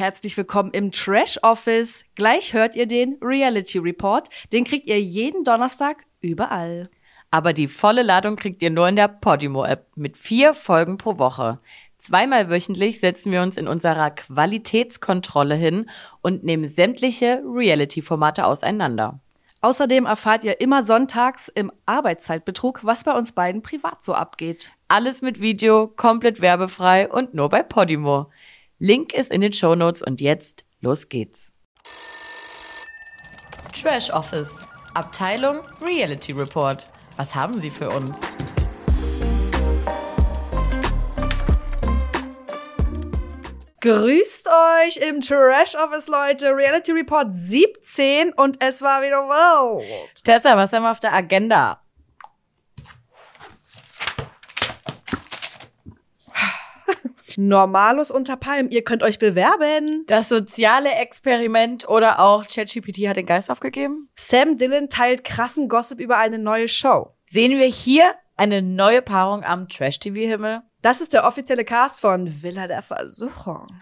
Herzlich willkommen im Trash Office. Gleich hört ihr den Reality Report. Den kriegt ihr jeden Donnerstag überall. Aber die volle Ladung kriegt ihr nur in der Podimo-App mit 4 Folgen pro Woche. 2-mal wöchentlich setzen wir uns in unserer Qualitätskontrolle hin und nehmen sämtliche Reality-Formate auseinander. Außerdem erfahrt ihr immer sonntags im Arbeitszeitbetrug, was bei uns beiden privat so abgeht. Alles mit Video, komplett werbefrei und nur bei Podimo. Link ist in den Shownotes und jetzt, los geht's. Trash Office, Abteilung Reality Report. Was haben Sie für uns? Grüßt euch im Trash Office, Leute. Reality Report 17 und es war wieder wild. Tessa, was haben wir auf der Agenda? Normalos unter Palmen. Ihr könnt euch bewerben. Das soziale Experiment oder auch ChatGPT hat den Geist aufgegeben. Sam Dillon teilt krassen Gossip über eine neue Show. Sehen wir hier eine neue Paarung am Trash-TV-Himmel? Das ist der offizielle Cast von Villa der Versuchung.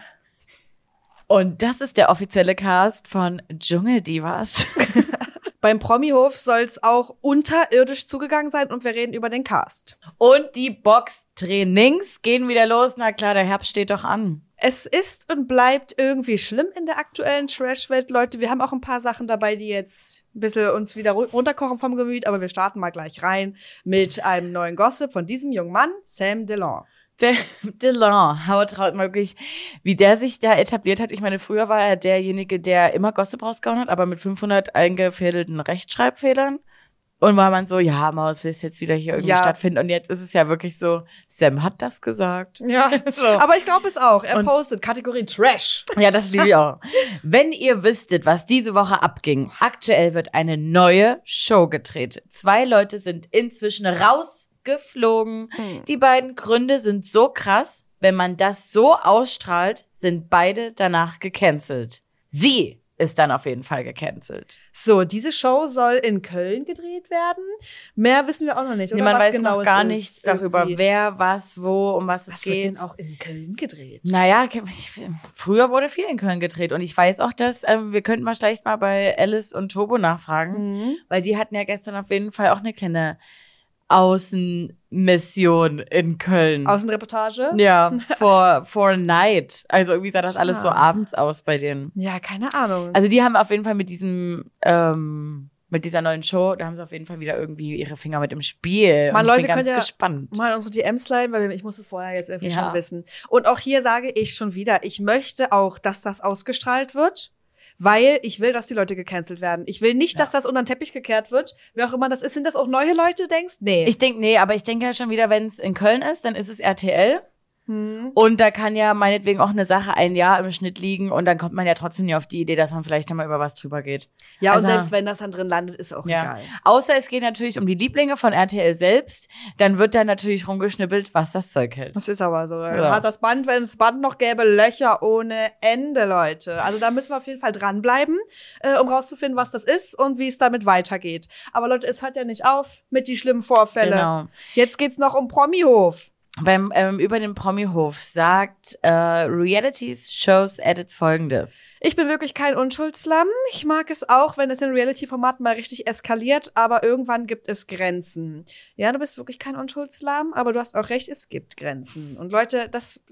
Und das ist der offizielle Cast von Dschungeldivas. Beim Promihof soll es auch unterirdisch zugegangen sein und wir reden über den Cast. Und die Boxtrainings gehen wieder los. Na klar, der Herbst steht doch an. Es ist und bleibt irgendwie schlimm in der aktuellen Trash-Welt, Leute. Wir haben auch ein paar Sachen dabei, die jetzt ein bisschen uns wieder runterkochen vom Gemüt, aber wir starten mal gleich rein mit einem neuen Gossip von diesem jungen Mann, Sam Dillon. Dillon, haut wirklich, wie der sich da etabliert hat. Ich meine, früher war er derjenige, der immer Gossip rausgehauen hat, aber mit 500 eingefädelten Rechtschreibfehlern. Und war man so, ja, Maus, will es jetzt wieder hier irgendwie stattfinden. Und jetzt ist es ja wirklich so, Sam hat das gesagt. Ja, so. Aber ich glaube es auch. Er postet Kategorie Trash. Ja, das liebe ich auch. Wenn ihr wüsstet, was diese Woche abging, aktuell wird eine neue Show gedreht. 2 Leute sind inzwischen rausgeflogen. Die beiden Gründe sind so krass, wenn man das so ausstrahlt, sind beide danach gecancelt. Sie ist dann auf jeden Fall gecancelt. So, diese Show soll in Köln gedreht werden. Mehr wissen wir auch noch nicht. Oder man was weiß genau noch gar ist nichts darüber, wer, was, wo, um was es geht. Was wird denn auch in Köln gedreht? Naja, früher wurde viel in Köln gedreht. Und ich weiß auch, dass wir könnten mal vielleicht mal bei Alice und Turbo nachfragen. Weil die hatten ja gestern auf jeden Fall auch eine kleine Außenmission in Köln. Außenreportage? Ja, for night. Also irgendwie sah das alles so abends aus bei denen. Ja, keine Ahnung. Also die haben auf jeden Fall mit diesem, mit dieser neuen Show, da haben sie auf jeden Fall wieder irgendwie ihre Finger mit im Spiel. Mal, und Leute, ich bin könnt ganz ja gespannt. mal unsere DMs leiten, weil ich muss es vorher jetzt irgendwie schon wissen. Und auch hier sage ich schon wieder, ich möchte auch, dass das ausgestrahlt wird. Weil ich will, dass die Leute gecancelt werden. Ich will nicht, dass das unter den Teppich gekehrt wird. Wer auch immer das ist. Sind das auch neue Leute, denkst? Nee. Aber ich denke ja schon wieder, wenn es in Köln ist, dann ist es RTL. Und da kann ja meinetwegen auch eine Sache ein Jahr im Schnitt liegen und dann kommt man ja trotzdem nie auf die Idee, dass man vielleicht nochmal über was drüber geht. Ja, also, und selbst wenn das dann drin landet, ist auch egal. Außer es geht natürlich um die Lieblinge von RTL selbst, dann wird da natürlich rumgeschnippelt, was das Zeug hält. Das ist aber so. Hat das Band, wenn es Band noch gäbe, Löcher ohne Ende, Leute. Also da müssen wir auf jeden Fall dranbleiben, um rauszufinden, was das ist und wie es damit weitergeht. Aber Leute, es hört ja nicht auf mit die schlimmen Vorfällen. Genau. Jetzt geht's noch um Promihof. Über den Promihof sagt Reality-Shows Edits Folgendes. Ich bin wirklich kein Unschuldslamm. Ich mag es auch, wenn es in Reality-Formaten mal richtig eskaliert, aber irgendwann gibt es Grenzen. Ja, du bist wirklich kein Unschuldslamm, aber du hast auch recht, es gibt Grenzen. Und Leute,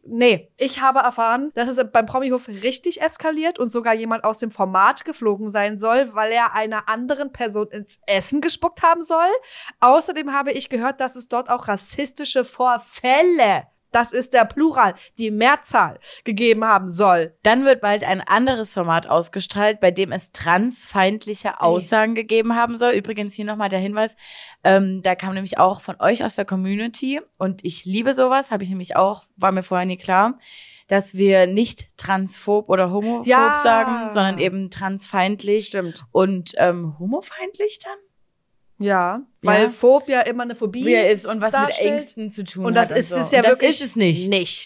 ich habe erfahren, dass es beim Promihof richtig eskaliert und sogar jemand aus dem Format geflogen sein soll, weil er einer anderen Person ins Essen gespuckt haben soll. Außerdem habe ich gehört, dass es dort auch rassistische Vorfälle, das ist der Plural, die Mehrzahl, gegeben haben soll. Dann wird bald ein anderes Format ausgestrahlt, bei dem es transfeindliche Aussagen gegeben haben soll. Übrigens hier nochmal der Hinweis, da kam nämlich auch von euch aus der Community und ich liebe sowas, habe ich nämlich auch, war mir vorher nie klar, dass wir nicht transphob oder homophob sagen, sondern eben transfeindlich. Stimmt. Und homofeindlich dann? Ja, weil Phob ja immer eine Phobie ist und was darstellt. mit Ängsten zu tun hat. Und das ist es ja das wirklich ist es nicht. nicht.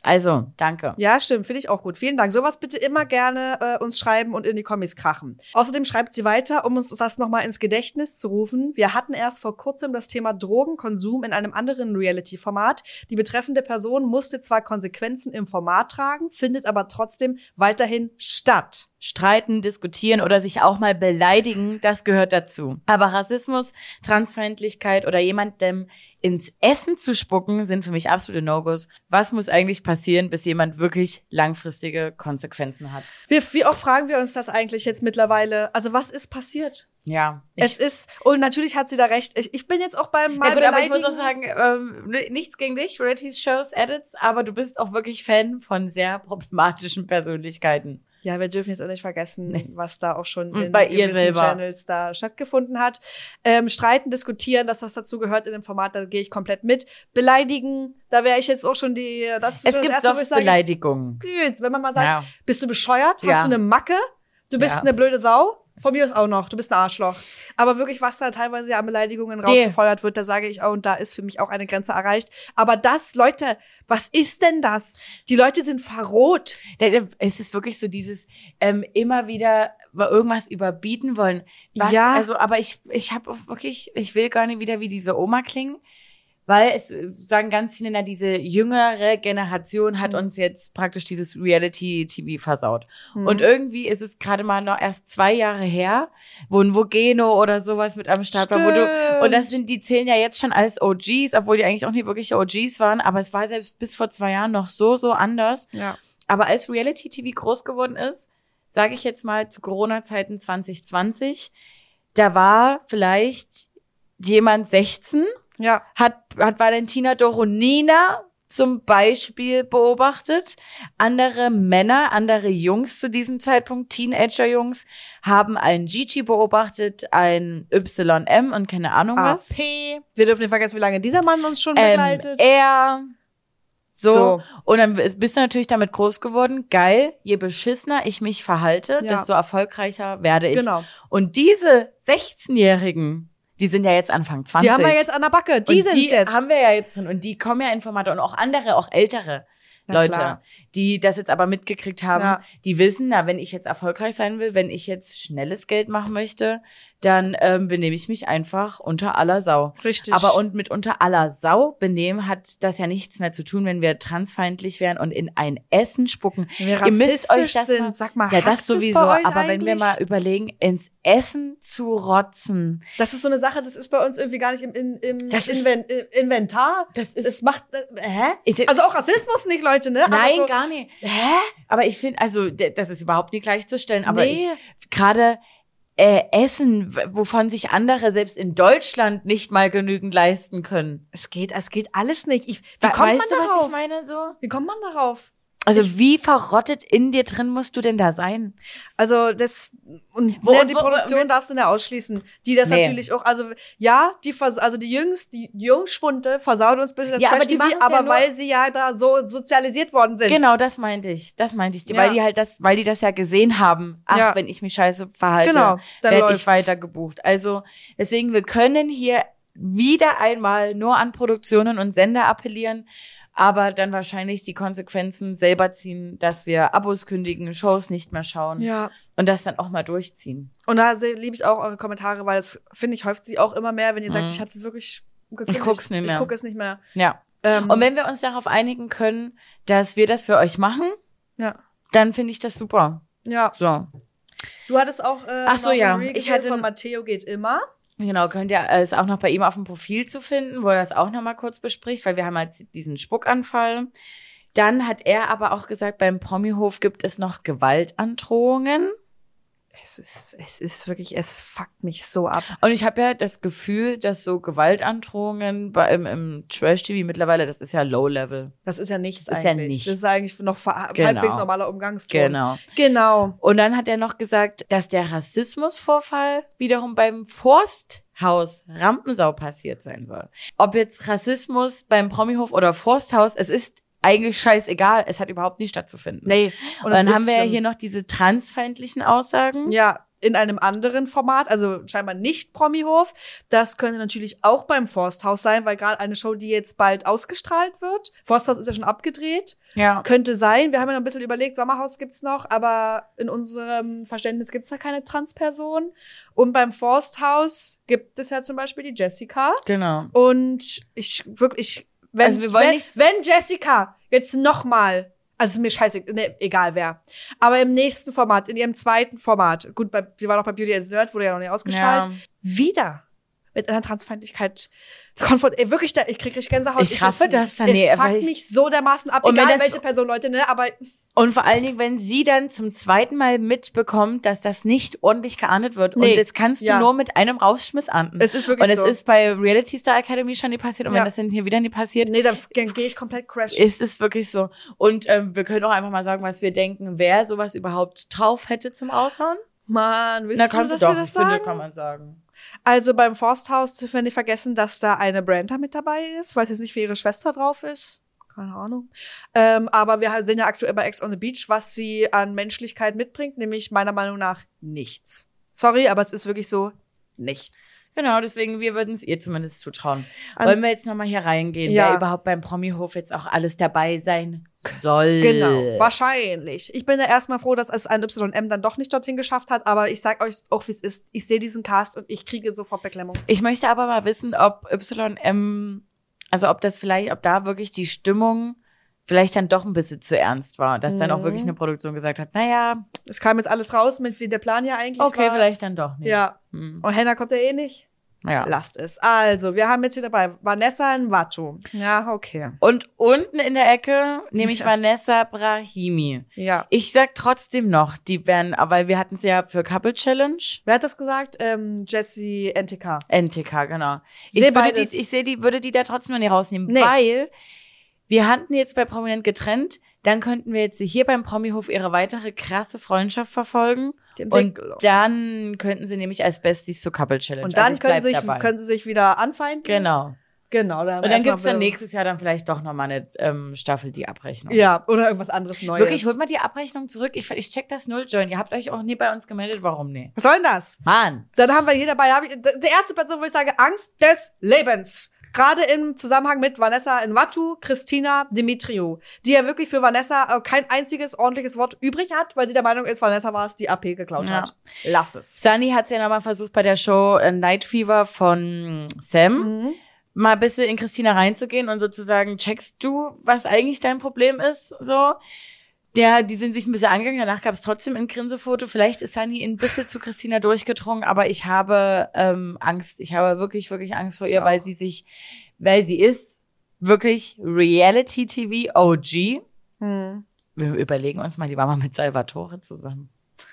Also, danke. Ja, stimmt, finde ich auch gut. Vielen Dank. Sowas bitte immer gerne uns schreiben und in die Kommis krachen. Außerdem schreibt sie weiter, um uns das nochmal ins Gedächtnis zu rufen. Wir hatten erst vor kurzem das Thema Drogenkonsum in einem anderen Reality-Format. Die betreffende Person musste zwar Konsequenzen im Format tragen, findet aber trotzdem weiterhin statt. Streiten, diskutieren oder sich auch mal beleidigen, das gehört dazu. Aber Rassismus, Transfeindlichkeit oder jemandem ins Essen zu spucken, sind für mich absolute No-Gos. Was muss eigentlich passieren, bis jemand wirklich langfristige Konsequenzen hat? Wie oft fragen wir uns das eigentlich jetzt mittlerweile? Also was ist passiert? Ja. Es ist, und natürlich hat sie da recht. Ich bin jetzt auch beim Mal ja gut, aber ich muss auch sagen, nichts gegen dich, Reality-Shows, Edits, aber du bist auch wirklich Fan von sehr problematischen Persönlichkeiten. Ja, wir dürfen jetzt auch nicht vergessen, was da auch schon in bei ihr gewissen selber Channels da stattgefunden hat. Streiten, diskutieren, dass das dazu gehört in dem Format, da gehe ich komplett mit. Beleidigen, da wäre ich jetzt auch schon das ist es schon gibt das erste, Beleidigungen. Gut, wenn man mal sagt, bist du bescheuert? Ja. Hast du eine Macke? Du bist eine blöde Sau? Von mir aus auch noch, du bist ein Arschloch. Aber wirklich, was da teilweise ja an Beleidigungen rausgefeuert wird, da sage ich auch, und da ist für mich auch eine Grenze erreicht. Aber das, Leute, was ist denn das? Die Leute sind verroht. Es ist wirklich so dieses immer wieder irgendwas überbieten wollen. Ja. Also, aber ich habe auch wirklich, ich will gar nicht wieder wie diese Oma klingen. Weil es sagen ganz viele, diese jüngere Generation hat uns jetzt praktisch dieses Reality-TV versaut. Und irgendwie ist es gerade mal noch erst 2 Jahre her, wo ein Vogeno oder sowas mit am Start war. Und die zählen ja jetzt schon als OGs, obwohl die eigentlich auch nicht wirklich OGs waren. Aber es war selbst bis vor 2 Jahren noch so anders. Ja. Aber als Reality-TV groß geworden ist, sage ich jetzt mal zu Corona-Zeiten 2020, da war vielleicht jemand 16, ja, hat Valentina Doronina zum Beispiel beobachtet. Andere Männer, andere Jungs zu diesem Zeitpunkt, Teenager-Jungs, haben einen Gigi beobachtet, ein YM und keine Ahnung was. P. Wir dürfen nicht vergessen, wie lange dieser Mann uns schon begleitet. So. Und dann bist du natürlich damit groß geworden. Geil, je beschissener ich mich verhalte, desto erfolgreicher werde ich. Genau. Und diese 16-Jährigen, die sind ja jetzt Anfang 20. Die haben wir jetzt an der Backe. Die sind jetzt. Haben wir ja jetzt drin. Und die kommen ja in Formate. Und auch andere, auch ältere Leute, klar, die das jetzt aber mitgekriegt haben, die wissen, wenn ich jetzt erfolgreich sein will, wenn ich jetzt schnelles Geld machen möchte, dann benehme ich mich einfach unter aller Sau. Richtig. Aber und mit unter aller Sau benehmen hat das ja nichts mehr zu tun, wenn wir transfeindlich wären und in ein Essen spucken. Wenn wir Ihr müsst euch das sind, mal, sag mal, ja, das sowieso, aber wenn wir eigentlich mal überlegen, ins Essen zu rotzen. Das ist so eine Sache, das ist bei uns irgendwie gar nicht im Inventar. Das macht, Also auch Rassismus nicht, Leute, ne? Nein, aber so, gar nicht. Aber ich finde, also das ist überhaupt nicht gleichzustellen, aber Nee. ich gerade Essen, wovon sich andere selbst in Deutschland nicht mal genügend leisten können. es geht alles nicht. Wie Weißt kommt man du, was darauf? ich meine so? Wie kommt man darauf? Also wie verrottet in dir drin musst du denn da sein? Also die Produktion darfst du nicht ausschließen. Die das natürlich auch, also ja, die Jungspunde versauen uns ein bisschen das Ja, aber die Trash-TV, machen's ja aber nur- weil sie ja da so sozialisiert worden sind. Genau, das meinte ich. Ja. Weil die das ja gesehen haben. Ach, Ja. wenn ich mich scheiße verhalte, Genau, dann werde läuft's. ich weiter gebucht. Also deswegen, wir können hier wieder einmal nur an Produktionen und Sender appellieren, aber dann wahrscheinlich die Konsequenzen selber ziehen, dass wir Abos kündigen, Shows nicht mehr schauen Ja. und das dann auch mal durchziehen. Und da liebe ich auch eure Kommentare, weil das, finde ich, häuft sie auch immer mehr, wenn ihr sagt, ich habe das wirklich gekündigt. Ich guck's nicht mehr. Ich gucke es nicht mehr. Ja. Und wenn wir uns darauf einigen können, dass wir das für euch machen, Ja. dann finde ich das super. Ja. So. Du hattest auch Ach so, noch ja. ein Reel Ich gesehen hatte von Matteo geht immer. Genau, könnt ihr ist auch noch bei ihm auf dem Profil zu finden, wo er das auch noch mal kurz bespricht, weil wir haben halt diesen Spuckanfall. Dann hat er aber auch gesagt, beim Promihof gibt es noch Gewaltandrohungen. Es ist wirklich, es fuckt mich so ab. Und ich habe ja das Gefühl, dass so Gewaltandrohungen im Trash-TV mittlerweile, das ist ja Low-Level. Das ist ja nichts Das ist ja eigentlich. nichts. Das ist eigentlich noch Genau. halbwegs normaler Umgangston. Genau. Genau. Und dann hat er noch gesagt, dass der Rassismusvorfall wiederum beim Forsthaus Rampensau passiert sein soll. Ob jetzt Rassismus beim Promihof oder Forsthaus, es ist eigentlich scheißegal. Es hat überhaupt nicht stattzufinden. Nee. Und dann das haben ist wir ja schlimm. hier noch diese transfeindlichen Aussagen. Ja, in einem anderen Format, also scheinbar nicht Promihof. Das könnte natürlich auch beim Forsthaus sein, weil gerade eine Show, die jetzt bald ausgestrahlt wird. Forsthaus ist ja schon abgedreht. Ja. Könnte sein. Wir haben ja noch ein bisschen überlegt, Sommerhaus gibt's noch, aber in unserem Verständnis gibt's da keine Transperson. Und beim Forsthaus gibt es ja zum Beispiel die Jessica. Genau. Und Also wir wollen nichts- wenn Jessica jetzt nochmal, also mir scheiße, ne, egal wer, aber im nächsten Format, in ihrem zweiten Format, gut, sie war noch bei Beauty and the Nerd, wurde ja noch nicht ausgestrahlt, wieder mit einer Transfeindlichkeit konfrontiert. Wirklich, ich krieg richtig Gänsehaut. Ich raffe das dann, Es fuckt mich so dermaßen ab, Und egal welche Person, Leute, ne, aber Und vor allen Dingen, wenn sie dann zum zweiten Mal mitbekommt, dass das nicht ordentlich geahndet wird. Nee. Und jetzt kannst du nur mit einem Rausschmiss ahnden. es ist wirklich Und so. es ist bei Reality Star Academy schon nie passiert. Und Ja. wenn das dann hier wieder nie passiert, Nee, dann gehe ich komplett crash. ist es wirklich so. Und wir können auch einfach mal sagen, was wir denken, wer sowas überhaupt drauf hätte zum Aushauen. Mann, willst Na, du, kann dass doch, wir das ich finde, sagen? kann man sagen. Also beim Forsthaus dürfen wir nicht vergessen, dass da eine Brenda mit dabei ist, weil es jetzt nicht für ihre Schwester drauf ist. Keine Ahnung. Aber wir sehen ja aktuell bei Ex on the Beach, was sie an Menschlichkeit mitbringt, nämlich meiner Meinung nach nichts. Sorry, aber es ist wirklich so nichts. Genau, deswegen, wir würden es ihr zumindest zutrauen. Wollen wir jetzt nochmal hier reingehen, Ja. wer überhaupt beim Promi-Hof jetzt auch alles dabei sein soll? Genau, wahrscheinlich. Ich bin ja erstmal froh, dass es ein YM dann doch nicht dorthin geschafft hat, aber ich sag euch auch, wie es ist. Ich sehe diesen Cast und ich kriege sofort Beklemmung. Ich möchte aber mal wissen, ob YM, also ob da wirklich die Stimmung vielleicht dann doch ein bisschen zu ernst war, dass dann auch wirklich eine Produktion gesagt hat, naja, Es kam jetzt alles raus, mit wie der Plan ja eigentlich okay, war. vielleicht dann doch nicht. Ja. Hm. Und Henna kommt ja eh nicht. Ja. Lasst es. Also, wir haben jetzt hier dabei Vanessa Nwatu. Ja, okay. Und unten in der Ecke nehme ich Ja. Vanessa Brahimi. Ja. Ich sag trotzdem noch, die werden, weil wir hatten sie ja für Couple Challenge. Wer hat das gesagt? Jessie NTK. NTK, genau. Seh Ich beides. würde die da trotzdem noch nicht rausnehmen, Nee. weil wir hatten jetzt bei Prominent getrennt, dann könnten wir jetzt hier beim Promihof ihre weitere krasse Freundschaft verfolgen Die und Entwicklung. dann könnten sie nämlich als Besties zur Couple Challenge. Und dann Also ich bleib können dabei. sie sich wieder anfeinden. Genau. Genau. Und dann gibt's dann nächstes Jahr dann vielleicht doch nochmal eine Staffel, die Abrechnung. Ja, oder irgendwas anderes Neues. Wirklich, holt mal die Abrechnung zurück. Ich check das null, Join. Ihr habt euch auch nie bei uns gemeldet. Warum nie? Was soll denn das? Mann. Dann haben wir hier dabei, die erste Person, wo ich sage, Angst des Lebens. Gerade im Zusammenhang mit Vanessa Nwatu, Christina Dimitriou, die ja wirklich für Vanessa kein einziges ordentliches Wort übrig hat, weil sie der Meinung ist, Vanessa war es, die AP geklaut Ja. hat. Lass es. Sunny hat's ja nochmal versucht bei der Show Night Fever von Sam. Mal ein bisschen in Christina reinzugehen und sozusagen, checkst du, was eigentlich dein Problem ist, so. Ja, die sind sich ein bisschen angegangen, danach gab es trotzdem ein Grinsefoto. Vielleicht ist Sunny ein bisschen zu Christina durchgedrungen, aber ich habe Angst. Ich habe wirklich, wirklich Angst vor ihr, weil sie ist wirklich Reality-TV OG. Wir überlegen uns mal, die war mal mit Salvatore zusammen.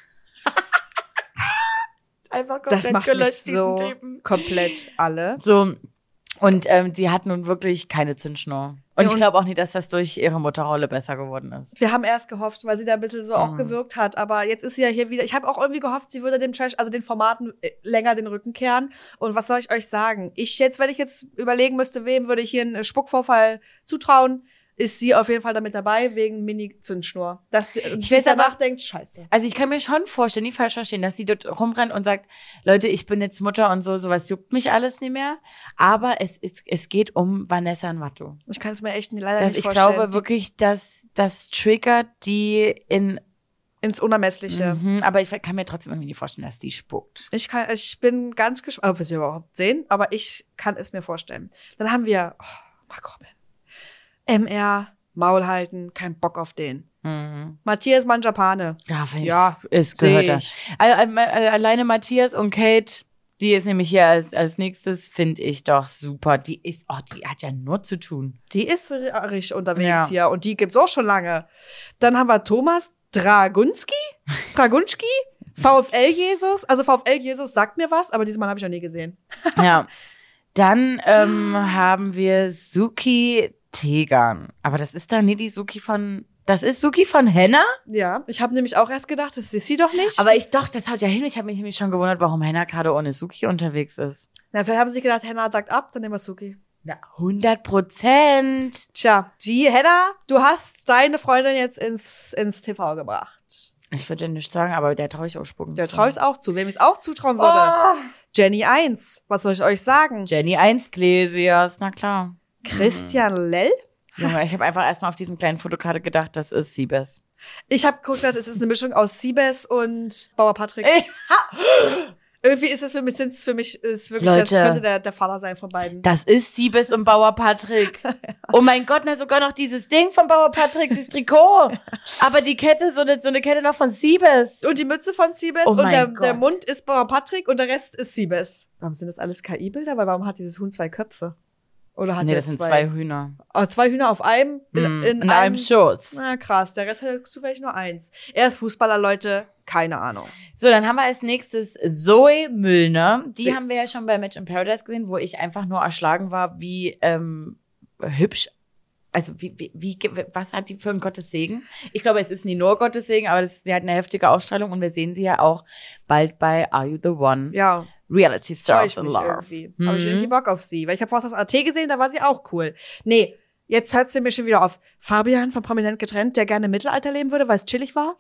Einfach komplett Das macht mich gelöscht, diesen so Typen. komplett alle. So, und die hat nun wirklich keine Zündschnur. Und ich glaube auch nicht, dass das durch ihre Mutterrolle besser geworden ist. Wir haben erst gehofft, weil sie da ein bisschen so auch gewirkt hat, aber jetzt ist sie ja hier wieder. Ich habe auch irgendwie gehofft, sie würde dem Trash, also den Formaten länger den Rücken kehren. Und was soll ich euch sagen? Wenn ich jetzt überlegen müsste, wem würde ich hier einen Spuckvorfall zutrauen, ist sie auf jeden Fall damit dabei, wegen Mini-Zündschnur. Dass sie weiß danach aber- denkt, scheiße. Also ich kann mir schon vorstellen, nicht falsch verstehen, dass sie dort rumrennt und sagt, Leute, ich bin jetzt Mutter und so, sowas juckt mich alles nicht mehr. Aber es geht um Vanessa Nwatu. Ich kann es mir echt leider Dass nicht ich vorstellen. glaube wirklich, dass das triggert die Ins Unermessliche. aber ich kann mir trotzdem irgendwie nicht vorstellen, dass die spuckt. Ich bin ganz gespannt, ob wir sie überhaupt sehen, aber ich kann es mir vorstellen. Dann haben wir Mark Robin. MR, Maul halten, kein Bock auf den. Matthias Manjapane. Ja, finde ich, Ja, es seh gehört da. ich. Alleine Matthias und Kate, die ist nämlich hier als nächstes, finde ich doch super. Die hat ja nur zu tun. Die ist richtig unterwegs Ja. hier und die gibt's auch schon lange. Dann haben wir Thomas Dragunski, VfL Jesus. Also VfL Jesus sagt mir was, aber diesmal habe ich noch nie gesehen. Ja. Dann haben wir Suki Tegan. Aber das ist da nie die Suki von. Das ist Suki von Henna? Ja, ich habe nämlich auch erst gedacht, das ist sie doch nicht. Aber das haut ja hin. Ich habe mich nämlich schon gewundert, warum Henna gerade ohne Suki unterwegs ist. Na, vielleicht haben sie sich gedacht, Henna sagt ab, dann nehmen wir Suki. Ja, 100%. Tja, Henna, du hast deine Freundin jetzt ins TV gebracht. Ich würde nicht sagen, aber der traue ich auch spucken. Der zu. traue ich auch zu. Wem ich es auch zutrauen würde. Oh. Jenny 1. Was soll ich euch sagen? Jenny 1 Glesias, na klar. Christian Lell. Junge, ich habe einfach erstmal auf diesem kleinen Foto gerade gedacht, das ist Siebes. Ich habe geguckt, es ist eine Mischung aus Siebes und Bauer Patrick. Irgendwie ist es für mich ist wirklich, Leute, das könnte der Vater sein von beiden. Das ist Siebes und Bauer Patrick. Oh mein Gott, na sogar noch dieses Ding von Bauer Patrick, dieses Trikot. Aber die Kette, so eine Kette noch von Siebes. Und die Mütze von Siebes Oh und mein der Gott. Mund ist Bauer Patrick und der Rest ist Siebes. Warum sind das alles KI-Bilder? Weil warum hat dieses Huhn 2 Köpfe? Oder hat Nee, er das sind zwei Hühner. Oh, 2 Hühner auf einem? In einem Schutz. Na krass, der Rest hat zufällig nur 1. Er ist Fußballer, Leute, keine Ahnung. So, dann haben wir als nächstes Zoe Müllner. Die Süß. haben wir ja schon bei Match in Paradise gesehen, wo ich einfach nur erschlagen war, wie hübsch. Also was hat die für ein Gottes Segen? Ich glaube, es ist nie nur Gottes Segen, aber die hat eine heftige Ausstrahlung und wir sehen sie ja auch bald bei Are You the One? Ja, Reality freue Stars ich in mich Love. irgendwie. Habe ich irgendwie Bock auf sie. Weil ich habe vorher aus AT gesehen, da war sie auch cool. Nee, jetzt hört sie mir schon wieder auf. Fabian von Prominent getrennt, der gerne im Mittelalter leben würde, weil es chillig war.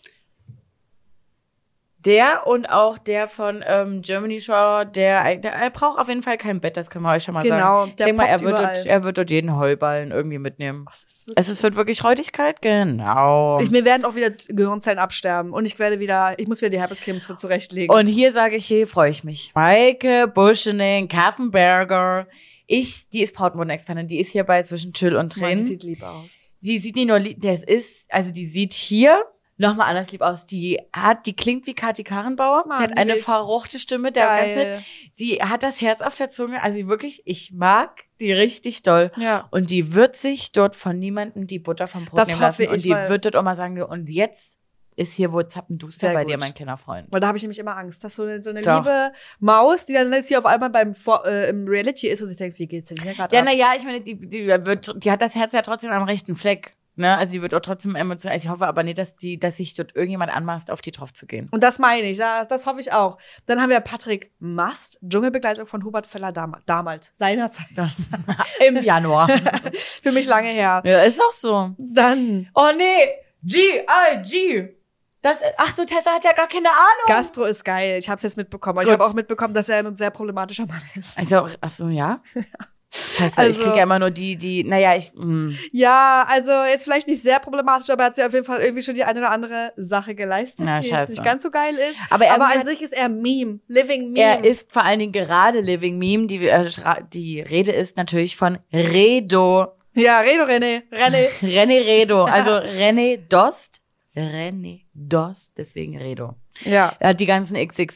Der und auch der von Germany Shore, der braucht auf jeden Fall kein Bett, das können wir euch schon mal Genau, sagen. Ich der denke mal, poppt überall. er wird dort jeden Heulballen irgendwie mitnehmen. Es wird wirklich Räudigkeit, genau. Mir werden auch wieder Gehirnzellen absterben und ich muss wieder die Herpescremes für zurechtlegen. Und hier sage ich, hier freue ich mich. Maike Buschening, Kaffenberger. Die ist Brautmoden-Expertin, die ist hier bei zwischen Chill und Mann, die Tränen. sieht lieb aus. Die sieht nicht nur lieb, die sieht hier nochmal anders lieb aus. Die klingt wie Kathi Karrenbauer. Mann, Sie hat eine nicht. verruchte Stimme, Geil. die hat das Herz auf der Zunge. Also wirklich, ich mag die richtig doll. Ja. Und die wird sich dort von niemandem die Butter vom Brot Das nehmen hoffe lassen. Und ich, die weil- wird dort auch mal sagen, und jetzt ist hier wohl Zappenduster Sehr bei gut. dir, mein kleiner Freund. Weil da habe ich nämlich immer Angst, dass so eine Doch. liebe Maus, die dann jetzt hier auf einmal im Reality ist und sich denkt, wie geht's denn hier gerade Ja, ab? naja, ich meine, die hat das Herz ja trotzdem am rechten Fleck. Ne? Also die wird auch trotzdem emotional. Ich hoffe aber nicht, dass sich dort irgendjemand anmaßt, auf die drauf zu gehen. Und das meine ich, das hoffe ich auch. Dann haben wir Patrick Mast, Dschungelbegleitung von Hubert Feller damals, seinerzeit. Im Januar. Für mich lange her. Ja, ist auch so. Dann Oh nee, G.I.G. Ach so, Tessa hat ja gar keine Ahnung. Gastro ist geil. Ich habe es jetzt mitbekommen. Aber ich Gut. habe auch mitbekommen, dass er ein sehr problematischer Mann ist. Also, ach so, ja? Scheiße, Also- ich kriege ja immer nur naja, Ja, also jetzt vielleicht nicht sehr problematisch, aber er hat sich auf jeden Fall irgendwie schon die eine oder andere Sache geleistet, Na, die jetzt scheiße. nicht ganz so geil ist. Aber er an hat- sich ist er Meme, Living Meme. er ist vor allen Dingen gerade Living Meme. Die Rede ist natürlich von Redo. Ja, René. René Redo. Also René Dost, deswegen Redo. Ja. Er hat die ganzen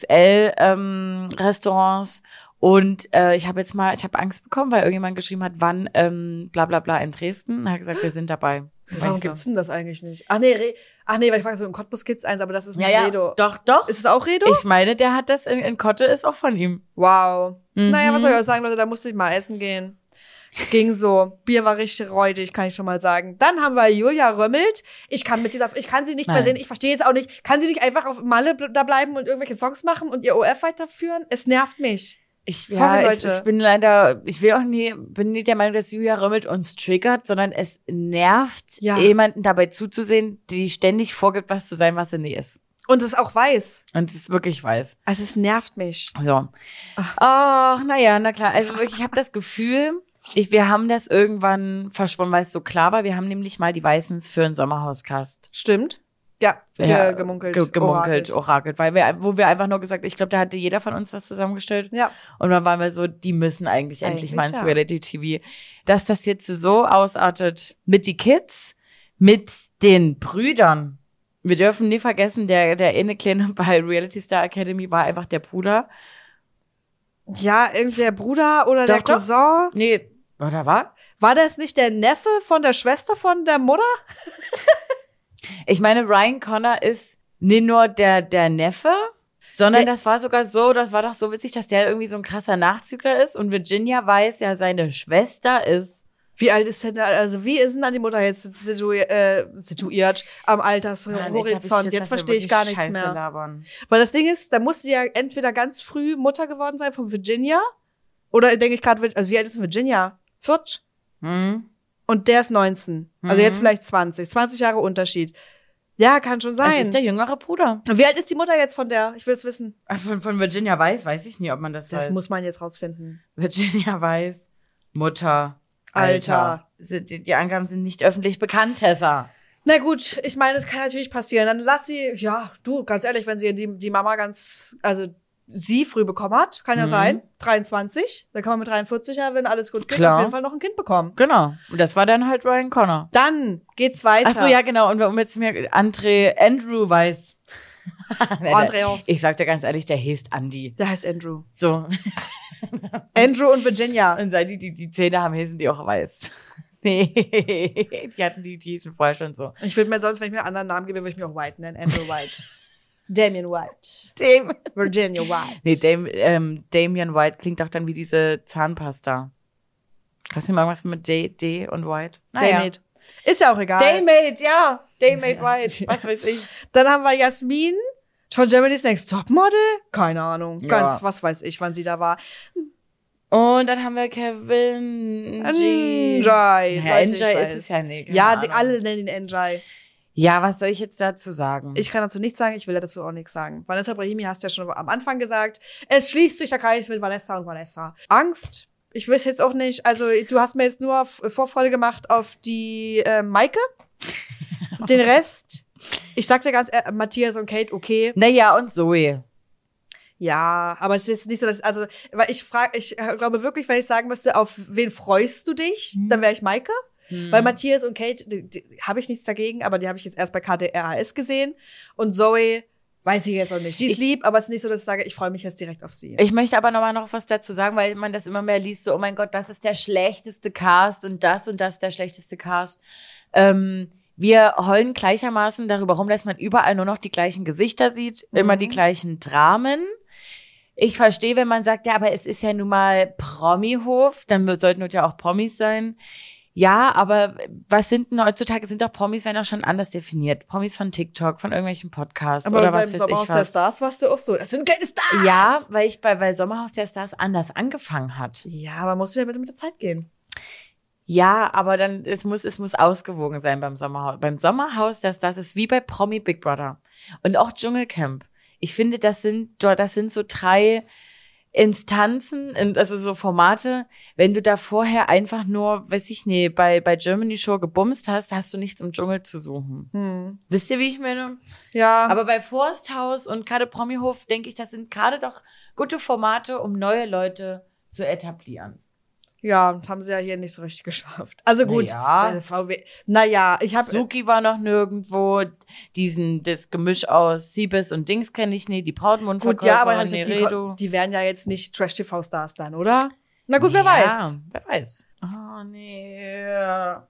XXL-Restaurants und ich habe Angst bekommen, weil irgendjemand geschrieben hat, wann bla bla bla in Dresden. Er hat gesagt, wir sind dabei. Warum Weißt du? gibt's denn das eigentlich nicht? Ach nee, weil ich frage, so in Cottbus gibt's eins, aber das ist nicht Ja, Redo. doch. Ist es auch Redo? Ich meine, der hat das in Kotte, ist auch von ihm. Wow. Mhm. Naja, was soll ich auch sagen, Leute, da musste ich mal essen gehen. Ging so. Bier war richtig räudig, kann ich schon mal sagen. Dann haben wir Julia Römmelt. Ich kann sie nicht mehr Nein. sehen. Ich verstehe es auch nicht. Kann sie nicht einfach auf Malle da bleiben und irgendwelche Songs machen und ihr OF weiterführen? Es nervt mich. Sorry, Leute. Ich bin nicht der Meinung, dass Julia Römmelt uns triggert, sondern es nervt, Ja. jemanden dabei zuzusehen, die ständig vorgibt, was zu sein, was sie nie ist. Und es auch weiß. Und es wirklich weiß. Also es nervt mich. So. Ach, naja, na klar. Also wirklich, ich habe das Gefühl, wir haben das irgendwann verschwunden, weil es so klar war. Wir haben nämlich mal die Weißens für einen Sommerhauscast. Stimmt. Ja, Ja, gemunkelt. Gemunkelt, orakelt. orakelt. Wo wir einfach nur gesagt, ich glaube, da hatte jeder von uns was zusammengestellt. Ja. Und dann waren wir so, die müssen eigentlich endlich mal ins ja. Reality-TV. Dass das jetzt so ausartet mit die Kids, mit den Brüdern. Wir dürfen nie vergessen, der eine Kleine bei Reality Star Academy war einfach der Bruder. Ja, irgendwie der Bruder oder der Doch, doch. Cousin. Nee, oder war? War das nicht der Neffe von der Schwester von der Mutter? Ich meine, Ryan Connor ist nicht nur der Neffe, sondern das war doch so witzig, dass der irgendwie so ein krasser Nachzügler ist und Virginia weiß ja, seine Schwester ist. Wie alt ist denn, also wie ist denn dann die Mutter jetzt situiert am Altershorizont? Jetzt verstehe ich gar nichts mehr. Labern. Weil das Ding ist, da musste sie ja entweder ganz früh Mutter geworden sein von Virginia oder denke ich gerade, also wie alt ist denn Virginia? 40? Und der ist 19. Also jetzt vielleicht 20. 20 Jahre Unterschied. Ja, kann schon Das sein. ist der jüngere Bruder. Und wie alt ist die Mutter jetzt von der? Ich will es wissen. Von Virginia weiß ich nie, ob man das Das weiß. muss man jetzt rausfinden. Virginia weiß, Mutter. Alter. Die Angaben sind nicht öffentlich bekannt, Tessa. Na gut, ich meine, es kann natürlich passieren. Dann lass sie, ja, du, ganz ehrlich, wenn sie die Mama sie früh bekommen hat, kann ja sein, 23, dann kann man mit 43, ja, wenn alles gut geht, auf jeden Fall noch ein Kind bekommen. Genau. Und das war dann halt Ryan Connor. Dann geht's weiter. Ach so, ja, genau. Und um jetzt mir Andrew Weiss. Andreas. Ich sag dir ganz ehrlich, der heißt Andy. Der heißt Andrew. So. Andrew und Virginia. Und seit die Zähne haben, heißen die auch Weiß. Nee, die hießen vorher schon so. Ich würde mir sonst, wenn ich mir einen anderen Namen gebe, würde ich mich auch White nennen. Andrew White. Damian White. Virginia White. Nee, Damian White klingt doch dann wie diese Zahnpasta. Kannst du mal was mit D und White? Daymate. Ist ja auch egal. Daymate, ja. Daymate White. Was weiß ich. Dann haben wir Jasmin von Germany's Next Topmodel. Keine Ahnung. Ja. Was weiß ich, wann sie da war. Und dann haben wir Kevin Njai. Ja, Njai ist es ja nicht. Ja, alle nennen ihn Njai. Ja, was soll ich jetzt dazu sagen? Ich kann dazu nichts sagen, ich will dazu auch nichts sagen. Vanessa Brahimi hast ja schon am Anfang gesagt, es schließt sich der Kreis mit Vanessa und Vanessa. Angst? Ich weiß jetzt auch nicht, also du hast mir jetzt nur Vorfreude gemacht auf die Maike. Den Rest, ich sag dir ganz ehrlich, Matthias und Kate, okay. Naja, und Zoe. Ja, aber es ist nicht so, weil ich glaube wirklich, wenn ich sagen müsste, auf wen freust du dich, dann wäre ich Maike. Weil Matthias und Kate, die habe ich nichts dagegen, aber die habe ich jetzt erst bei KDRHS gesehen. Und Zoe, weiß ich jetzt auch nicht. Die ist lieb, aber es ist nicht so, dass ich sage, ich freue mich jetzt direkt auf sie. Ich möchte aber noch was dazu sagen, weil man das immer mehr liest, so, oh mein Gott, das ist der schlechteste Cast und das der schlechteste Cast. Wir heulen gleichermaßen darüber rum, dass man überall nur noch die gleichen Gesichter sieht, immer die gleichen Dramen. Ich verstehe, wenn man sagt, ja, aber es ist ja nun mal Promi-Hof, dann sollten dort ja auch Promis sein. Ja, aber was sind denn heutzutage, sind doch Promis, werden auch schon anders definiert. Promis von TikTok, von irgendwelchen Podcasts aber oder was weiß ich was. Aber beim Sommerhaus der Stars warst du auch so, das sind keine Stars! Ja, weil Sommerhaus der Stars anders angefangen hat. Ja, aber muss ja bitte mit der Zeit gehen. Ja, aber dann, es muss ausgewogen sein beim Sommerhaus. Beim Sommerhaus der Stars ist wie bei Promi Big Brother. Und auch Dschungelcamp. Ich finde, das sind so 3 Instanzen, also so Formate, wenn du da vorher einfach nur, weiß ich nicht, bei Germany Show gebumst hast du nichts im Dschungel zu suchen. Wisst ihr, wie ich meine? Ja. Aber bei Forsthaus und gerade Promihof, denke ich, das sind gerade doch gute Formate, um neue Leute zu etablieren. Ja, das haben sie ja hier nicht so richtig geschafft. Also gut, naja, ich habe Suki war noch nirgendwo, das Gemisch aus Siebes und Dings kenne ich nicht, die Brautmundverkäuferin, ja, aber die wären ja jetzt nicht Trash-TV-Stars dann, oder? Na gut, wer weiß. Wer weiß. Oh, nee. Ja,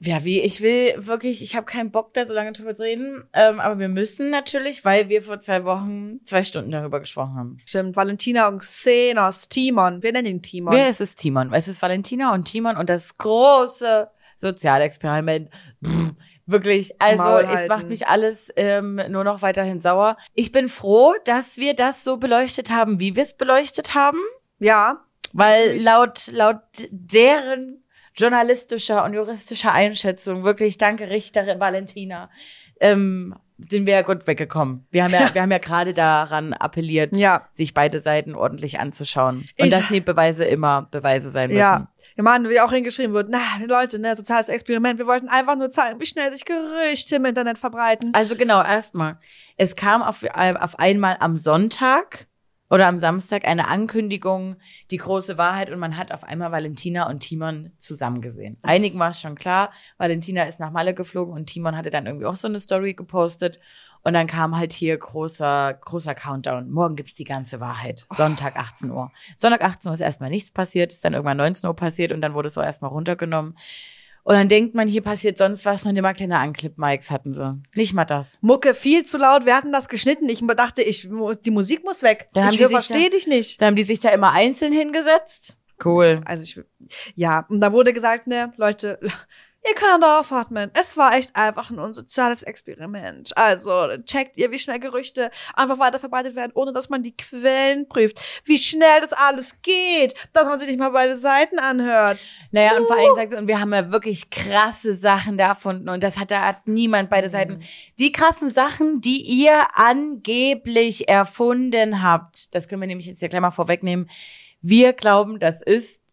ich habe keinen Bock, da so lange drüber zu reden. Aber wir müssen natürlich, weil wir vor 2 Wochen 2 Stunden darüber gesprochen haben. Stimmt, Valentina und Xenos, Timon. Wir nennen ihn Timon. Wer ist es, Timon? Es ist Valentina und Timon und das große Sozialexperiment. Wirklich, also es macht mich alles nur noch weiterhin sauer. Ich bin froh, dass wir das so beleuchtet haben, wie wir es beleuchtet haben. Ja. Weil laut deren journalistischer und juristischer Einschätzung, wirklich danke Richterin Valentina, sind wir ja gut weggekommen. Wir haben ja gerade daran appelliert, sich beide Seiten ordentlich anzuschauen. Und dass die Beweise immer Beweise sein müssen. Ja, Mann, wie auch hingeschrieben wird, Leute, soziales Experiment, wir wollten einfach nur zeigen, wie schnell sich Gerüchte im Internet verbreiten. Also genau, erstmal, es kam auf einmal am Sonntag oder am Samstag eine Ankündigung, die große Wahrheit, und man hat auf einmal Valentina und Timon zusammen gesehen. Einigen war es schon klar, Valentina ist nach Malle geflogen und Timon hatte dann irgendwie auch so eine Story gepostet und dann kam halt hier großer Countdown. Morgen gibt's die ganze Wahrheit. Sonntag 18 Uhr. Sonntag 18 Uhr ist erstmal nichts passiert, ist dann irgendwann 19 Uhr passiert und dann wurde es so erstmal runtergenommen. Und dann denkt man, hier passiert sonst was, noch immer kleine Anclip-Mics hatten sie. Nicht mal das. Mucke viel zu laut, wir hatten das geschnitten. Ich dachte, die Musik muss weg. Ich verstehe dich nicht. Dann haben die sich da immer einzeln hingesetzt. Cool. Also und da wurde gesagt, Leute, ihr könnt aufatmen. Es war echt einfach ein unsoziales Experiment. Also checkt ihr, wie schnell Gerüchte einfach weiter verbreitet werden, ohne dass man die Quellen prüft. Wie schnell das alles geht, dass man sich nicht mal beide Seiten anhört. Naja, und vor allem sagt, und wir haben ja wirklich krasse Sachen da erfunden und da hat niemand beide Seiten. Die krassen Sachen, die ihr angeblich erfunden habt, das können wir nämlich jetzt ja gleich mal vorwegnehmen. Wir glauben, das ist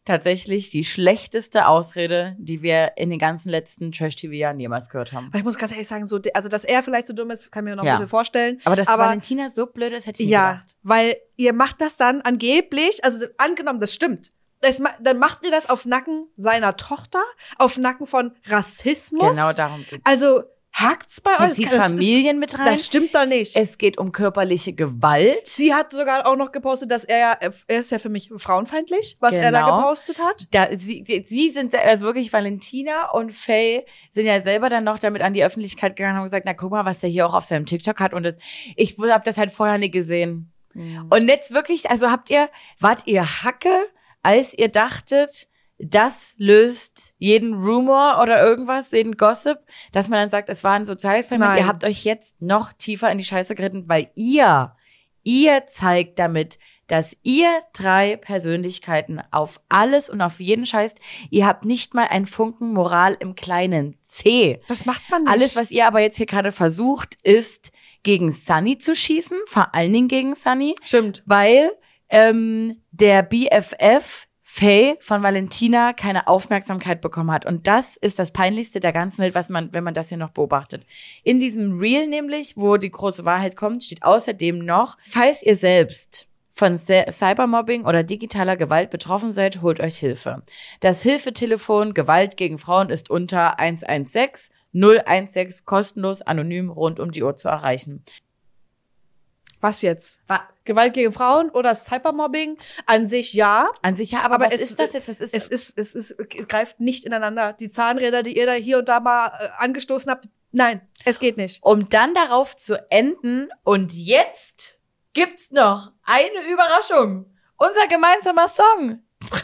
tatsächlich die schlechteste Ausrede, die wir in den ganzen letzten Trash-TV-Jahren jemals gehört haben. Aber ich muss ganz ehrlich sagen, also dass er vielleicht so dumm ist, kann ich mir noch ein bisschen vorstellen. Aber dass Valentina so blöd ist, hätte ich nicht gedacht. Ja, weil ihr macht das dann angeblich, also angenommen, das stimmt. Dann macht ihr das auf Nacken seiner Tochter, auf Nacken von Rassismus. Genau darum geht's. Also hackt's bei euch? Die Familien mit rein. Das stimmt doch nicht. Es geht um körperliche Gewalt. Sie hat sogar auch noch gepostet, dass er ist ja für mich frauenfeindlich, was er da gepostet hat. Sie sind also wirklich, Valentina und Faye sind ja selber dann noch damit an die Öffentlichkeit gegangen und haben gesagt, na guck mal, was der hier auch auf seinem TikTok hat. Und ich habe das halt vorher nicht gesehen. Mhm. Und jetzt wirklich, also wart ihr Hacke, als ihr dachtet, das löst jeden Rumor oder irgendwas, jeden Gossip, dass man dann sagt, es war ein Sozialexperiment. Ihr habt euch jetzt noch tiefer in die Scheiße geritten, weil ihr zeigt damit, dass ihr 3 Persönlichkeiten auf alles und auf jeden scheißt. Ihr habt nicht mal einen Funken Moral im kleinen C. Das macht man nicht. Alles, was ihr aber jetzt hier gerade versucht, ist, gegen Sunny zu schießen, vor allen Dingen gegen Sunny. Stimmt. Weil der BFF Faye von Valentina keine Aufmerksamkeit bekommen hat. Und das ist das Peinlichste der ganzen Welt, wenn man das hier noch beobachtet. In diesem Reel nämlich, wo die große Wahrheit kommt, steht außerdem noch, falls ihr selbst von Cybermobbing oder digitaler Gewalt betroffen seid, holt euch Hilfe. Das Hilfetelefon Gewalt gegen Frauen ist unter 116 016 kostenlos, anonym, rund um die Uhr zu erreichen. Was jetzt? Gewalt gegen Frauen oder Cybermobbing? An sich ja. An sich ja, aber was ist das jetzt? Es greift nicht ineinander. Die Zahnräder, die ihr da hier und da mal angestoßen habt, nein, es geht nicht. Um dann darauf zu enden, und jetzt gibt's noch eine Überraschung. Unser gemeinsamer Song.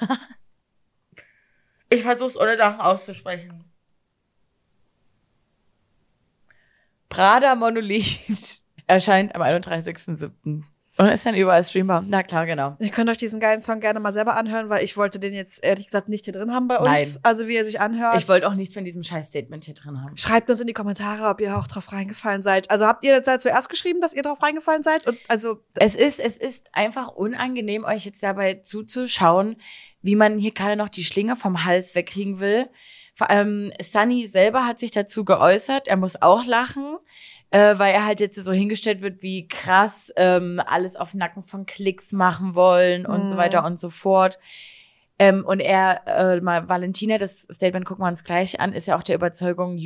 Ich versuch's ohne Lachen auszusprechen. Prada Monolith erscheint am 31.07. Und ist dann überall streambar. Na klar, genau. Ihr könnt euch diesen geilen Song gerne mal selber anhören, weil ich wollte den jetzt ehrlich gesagt nicht hier drin haben bei uns. Nein. Also wie er sich anhört. Ich wollte auch nichts von diesem Scheiß-Statement hier drin haben. Schreibt uns in die Kommentare, ob ihr auch drauf reingefallen seid. Also habt ihr jetzt halt zuerst geschrieben, dass ihr drauf reingefallen seid? Und also es ist einfach unangenehm, euch jetzt dabei zuzuschauen, wie man hier gerade noch die Schlinge vom Hals wegkriegen will. Vor allem Sunny selber hat sich dazu geäußert. Er muss auch lachen. Weil er halt jetzt so hingestellt wird, wie krass alles auf Nacken von Klicks machen wollen und so weiter und so fort. Und Valentina, das Statement gucken wir uns gleich an, ist ja auch der Überzeugung,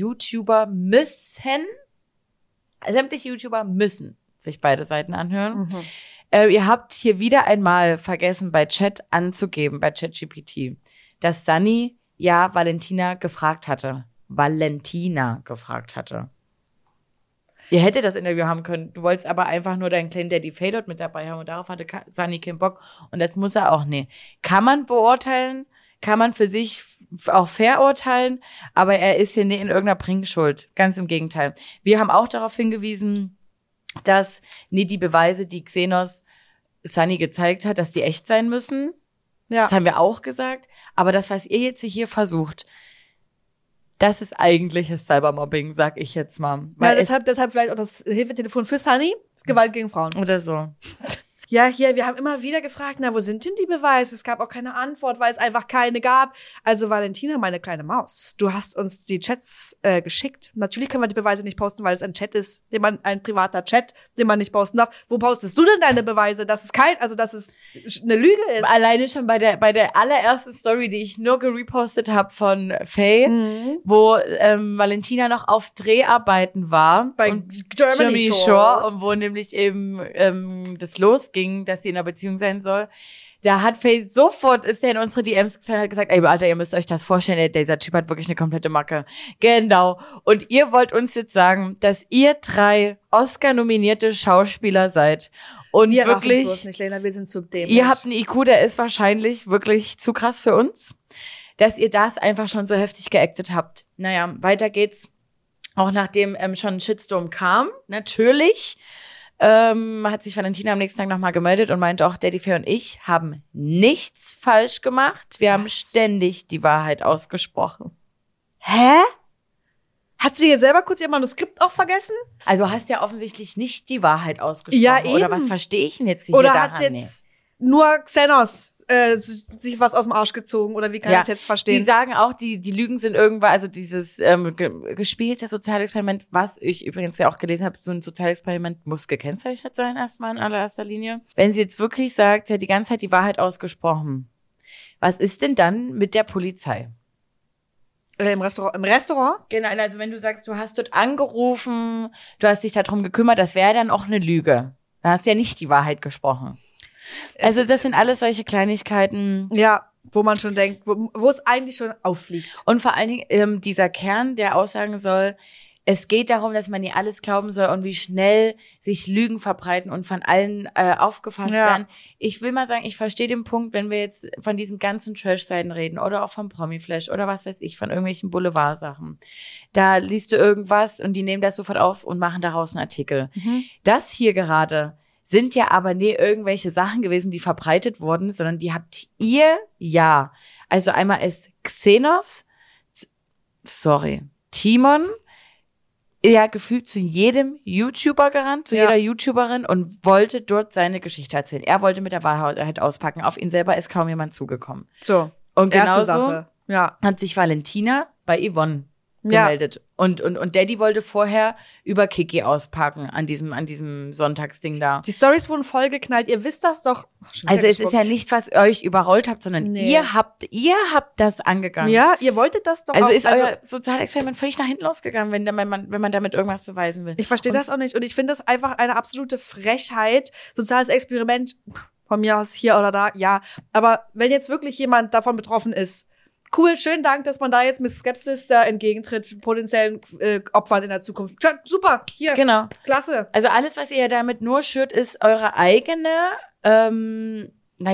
sämtliche YouTuber müssen sich beide Seiten anhören. Ihr habt hier wieder einmal vergessen, bei Chat anzugeben, bei ChatGPT, dass Sunny Valentina gefragt hatte. Ihr hättet das Interview haben können. Du wolltest aber einfach nur deinen kleinen Daddy Faye dort mit dabei haben und darauf hatte Sunny keinen Bock. Und das muss er auch nicht. Kann man beurteilen, kann man für sich auch verurteilen, aber er ist hier nicht in irgendeiner Bringschuld. Ganz im Gegenteil. Wir haben auch darauf hingewiesen, dass die Beweise, die Xenos Sunny gezeigt hat, dass die echt sein müssen. Ja. Das haben wir auch gesagt. Aber das, was ihr jetzt hier versucht, das ist eigentliches Cybermobbing, sag ich jetzt mal. Weil deshalb vielleicht auch das Hilfetelefon für Sunny, Gewalt gegen Frauen. Oder so. Ja, hier, wir haben immer wieder gefragt, wo sind denn die Beweise? Es gab auch keine Antwort, weil es einfach keine gab. Also Valentina, meine kleine Maus, du hast uns die Chats geschickt. Natürlich können wir die Beweise nicht posten, weil es ein Chat ist, ein privater Chat, den man nicht posten darf. Wo postest du denn deine Beweise? Dass es eine Lüge ist. Alleine schon bei der allerersten Story, die ich nur gerepostet habe von Faye, wo Valentina noch auf Dreharbeiten war. Bei Germany Shore. Und wo nämlich eben das losging, dass sie in einer Beziehung sein soll. Da hat Faye ist er in unsere DMs gefallen und hat gesagt, ey, Alter, ihr müsst euch das vorstellen, dieser Typ hat wirklich eine komplette Macke. Genau. Und ihr wollt uns jetzt sagen, dass ihr 3 Oscar-nominierte Schauspieler seid. Und wir wirklich, bloß nicht, Lena, wir sind zu dämlich. Ihr habt einen IQ, der ist wahrscheinlich wirklich zu krass für uns, dass ihr das einfach schon so heftig geactet habt. Naja, weiter geht's. Auch nachdem schon ein Shitstorm kam, natürlich, hat sich Valentina am nächsten Tag nochmal gemeldet und meinte auch, Daddy Faye und ich haben nichts falsch gemacht. Wir haben ständig die Wahrheit ausgesprochen. Hä? Hat sie jetzt selber kurz ihr Manuskript auch vergessen? Also du hast ja offensichtlich nicht die Wahrheit ausgesprochen. Ja, eben. Oder was verstehe ich denn jetzt hier oder daran? Hat jetzt nur Xenos sich was aus dem Arsch gezogen oder wie kann ich das jetzt verstehen? Die sagen auch, die Lügen sind irgendwann, also dieses gespielte Sozialexperiment, was ich übrigens ja auch gelesen habe, so ein Sozialexperiment muss gekennzeichnet sein erstmal in allererster Linie. Wenn sie jetzt wirklich sagt, sie hat die ganze Zeit die Wahrheit ausgesprochen, was ist denn dann mit der Polizei? Im Restaurant? Genau, also wenn du sagst, du hast dort angerufen, du hast dich darum gekümmert, das wäre dann auch eine Lüge. Da hast du ja nicht die Wahrheit gesprochen. Also das sind alles solche Kleinigkeiten. Ja, wo man schon denkt, wo es eigentlich schon auffliegt. Und vor allen Dingen dieser Kern, der aussagen soll, es geht darum, dass man ihr alles glauben soll und wie schnell sich Lügen verbreiten und von allen aufgefasst werden. Ich will mal sagen, ich verstehe den Punkt, wenn wir jetzt von diesen ganzen Trash-Seiten reden oder auch vom Promiflash oder was weiß ich, von irgendwelchen Boulevardsachen. Da liest du irgendwas und die nehmen das sofort auf und machen daraus einen Artikel. Das hier gerade sind ja aber nie irgendwelche Sachen gewesen, die verbreitet wurden, sondern die habt ihr, also einmal ist Xenos, Timon, gefühlt zu jedem YouTuber gerannt, zu jeder YouTuberin und wollte dort seine Geschichte erzählen. Er wollte mit der Wahrheit auspacken. Auf ihn selber ist kaum jemand zugekommen. So. Und genauso Sache. hat sich Valentina bei Yvonne gemeldet. Und Daddy wollte vorher über Kiki auspacken an diesem Sonntagsding da. Die Stories wurden vollgeknallt. Ihr wisst das doch. Also es ist ja nichts, was euch überrollt habt, sondern ihr habt das angegangen. Ja, ihr wolltet das doch also auch. Ist euer Sozialexperiment völlig nach hinten losgegangen, wenn man damit irgendwas beweisen will. Ich verstehe das auch nicht. Und ich finde das einfach eine absolute Frechheit. Soziales Experiment, von mir aus hier oder da, ja. Aber wenn jetzt wirklich jemand davon betroffen ist, cool, schönen Dank, dass man da jetzt mit Skepsis da entgegentritt, potenziellen Opfern in der Zukunft. Tja, super, hier, genau. Klasse. Also alles, was ihr damit nur schürt, ist eure eigene, also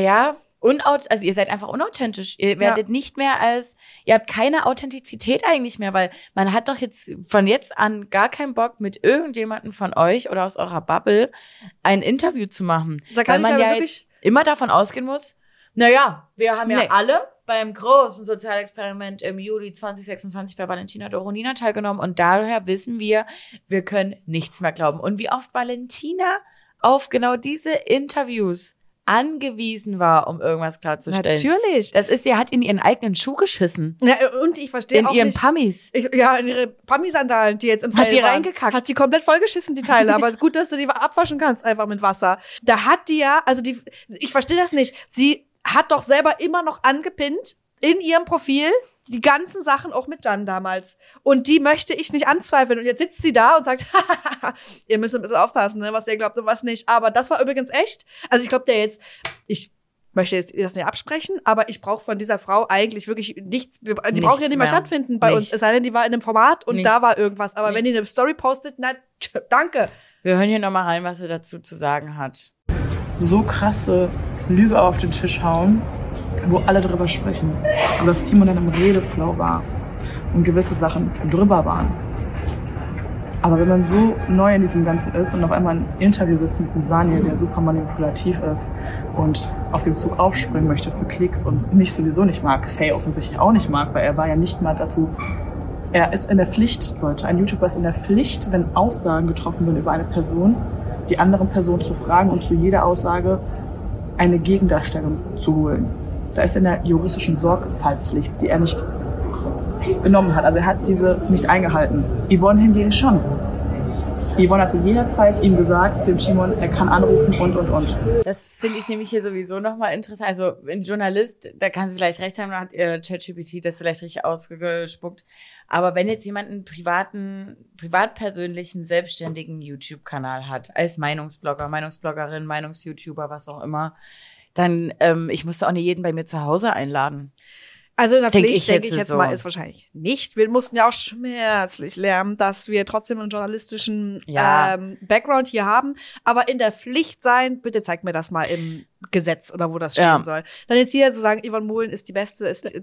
ihr seid einfach unauthentisch. Ihr werdet nicht mehr ihr habt keine Authentizität eigentlich mehr, weil man hat doch jetzt von jetzt an gar keinen Bock, mit irgendjemandem von euch oder aus eurer Bubble ein Interview zu machen. Da kann weil ich man aber ja wirklich jetzt immer davon ausgehen muss, wir haben ja alle beim großen Sozialexperiment im Juli 2026 bei Valentina Doronina teilgenommen und daher wissen wir können nichts mehr glauben. Und wie oft Valentina auf genau diese Interviews angewiesen war, um irgendwas klarzustellen. Natürlich. Sie hat in ihren eigenen Schuh geschissen. Ja, und ich verstehe auch nicht. In ihren Pummis. In ihre Pummisandalen, die jetzt im Seil Hat die waren. reingekackt. Hat die komplett vollgeschissen, die Teile. Aber gut, dass du die abwaschen kannst, einfach mit Wasser. Da hat die ich verstehe das nicht. Sie hat doch selber immer noch angepinnt in ihrem Profil die ganzen Sachen auch mit Jan damals. Und die möchte ich nicht anzweifeln. Und jetzt sitzt sie da und sagt, ihr müsst ein bisschen aufpassen, ne, was ihr glaubt und was nicht. Aber das war übrigens echt. Also ich glaube, ich möchte jetzt das nicht absprechen, aber ich brauche von dieser Frau eigentlich wirklich nichts. Die braucht ja nicht mehr stattfinden bei uns. Es sei denn, die war in einem Format und da war irgendwas. Aber wenn die eine Story postet, danke. Wir hören hier nochmal rein, was sie dazu zu sagen hat. So krasse Lüge auf den Tisch hauen, wo alle drüber sprechen. Und dass Timon dann im Redeflow war und gewisse Sachen drüber waren. Aber wenn man so neu in diesem Ganzen ist und auf einmal ein Interview sitzt mit einem Saniel, der super manipulativ ist und auf dem Zug aufspringen möchte für Klicks und mich sowieso nicht mag, Faye offensichtlich auch nicht mag, weil er war ja nicht mal dazu. Er ist in der Pflicht, Leute. Ein YouTuber ist in der Pflicht, wenn Aussagen getroffen werden über eine Person, die anderen Person zu fragen und zu jeder Aussage eine Gegendarstellung zu holen. Da ist in der juristischen Sorgfaltspflicht, die er nicht genommen hat. Also er hat diese nicht eingehalten. Yvonne hingegen schon. Yvonne hat zu jeder Zeit ihm gesagt, dem Timon, er kann anrufen und. Das finde ich nämlich hier sowieso nochmal interessant. Also ein Journalist, da kann sie vielleicht recht haben, da hat ChatGPT das vielleicht richtig ausgespuckt. Aber wenn jetzt jemand einen privatpersönlichen, selbstständigen YouTube-Kanal hat, als Meinungsblogger, Meinungsbloggerin, Meinungs-YouTuber, was auch immer, dann, ich musste auch nicht jeden bei mir zu Hause einladen. Also in der Pflicht, denke ich jetzt so. mal, ist wahrscheinlich nicht. Wir mussten ja auch schmerzlich lernen, dass wir trotzdem einen journalistischen Background hier haben. Aber in der Pflicht sein, bitte zeig mir das mal im Gesetz oder wo das stehen soll. Dann jetzt hier so sagen, Yvonne Mohlen ist die Beste,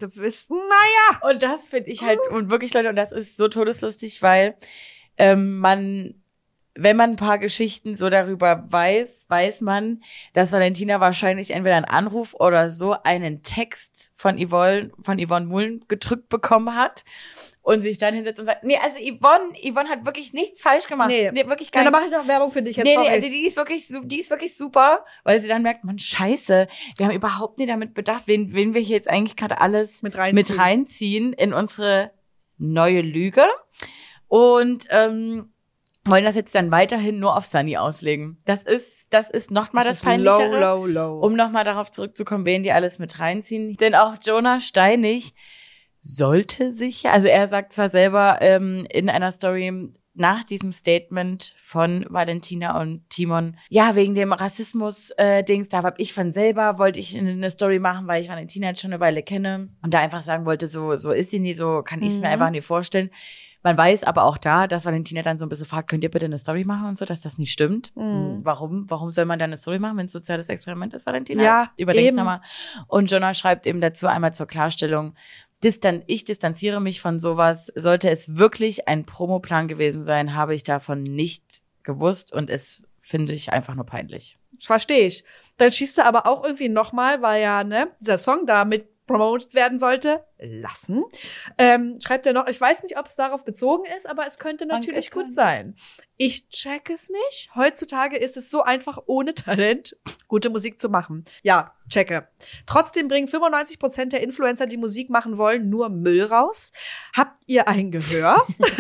naja. Und das finde ich halt, und wirklich, Leute, und das ist so todeslustig, weil man wenn man ein paar Geschichten so darüber weiß man, dass Valentina wahrscheinlich entweder einen Anruf oder so einen Text von Yvonne Mullen gedrückt bekommen hat und sich dann hinsetzt und sagt, nee, also Yvonne hat wirklich nichts falsch gemacht. Nee wirklich gar nichts. Dann mache ich auch Werbung für dich jetzt, sorry. Nee, die ist wirklich super, weil sie dann merkt, man, scheiße, wir haben überhaupt nicht damit bedacht, wen wir hier jetzt eigentlich gerade alles mit reinziehen in unsere neue Lüge. Und wollen das jetzt dann weiterhin nur auf Sunny auslegen. Das ist nochmal das Peinlichere, low. um nochmal darauf zurückzukommen, wen die alles mit reinziehen. Denn auch Jonah Steinig sollte sich, also er sagt zwar selber in einer Story nach diesem Statement von Valentina und Timon, ja, wegen dem Rassismus-Dings, wollte ich eine Story machen, weil ich Valentina jetzt schon eine Weile kenne und da einfach sagen wollte, so ist sie nie, so kann ich es mir einfach nicht vorstellen. Man weiß aber auch da, dass Valentina dann so ein bisschen fragt, könnt ihr bitte eine Story machen und so, dass das nicht stimmt. Warum soll man da eine Story machen, wenn es ein soziales Experiment ist, Valentina? Ja, überdenk's nochmal. Und Jonah schreibt eben dazu einmal zur Klarstellung, ich distanziere mich von sowas. Sollte es wirklich ein Promoplan gewesen sein, habe ich davon nicht gewusst und es finde ich einfach nur peinlich. Verstehe ich. Dann schießt er aber auch irgendwie nochmal, weil ja, dieser Song da mit promoted werden sollte, lassen. Schreibt er noch, ich weiß nicht, ob es darauf bezogen ist, aber es könnte natürlich gut sein. Ich check es nicht. Heutzutage ist es so einfach, ohne Talent gute Musik zu machen. Ja, checke. Trotzdem bringen 95% der Influencer, die Musik machen wollen, nur Müll raus. Habt ihr ein Gehör?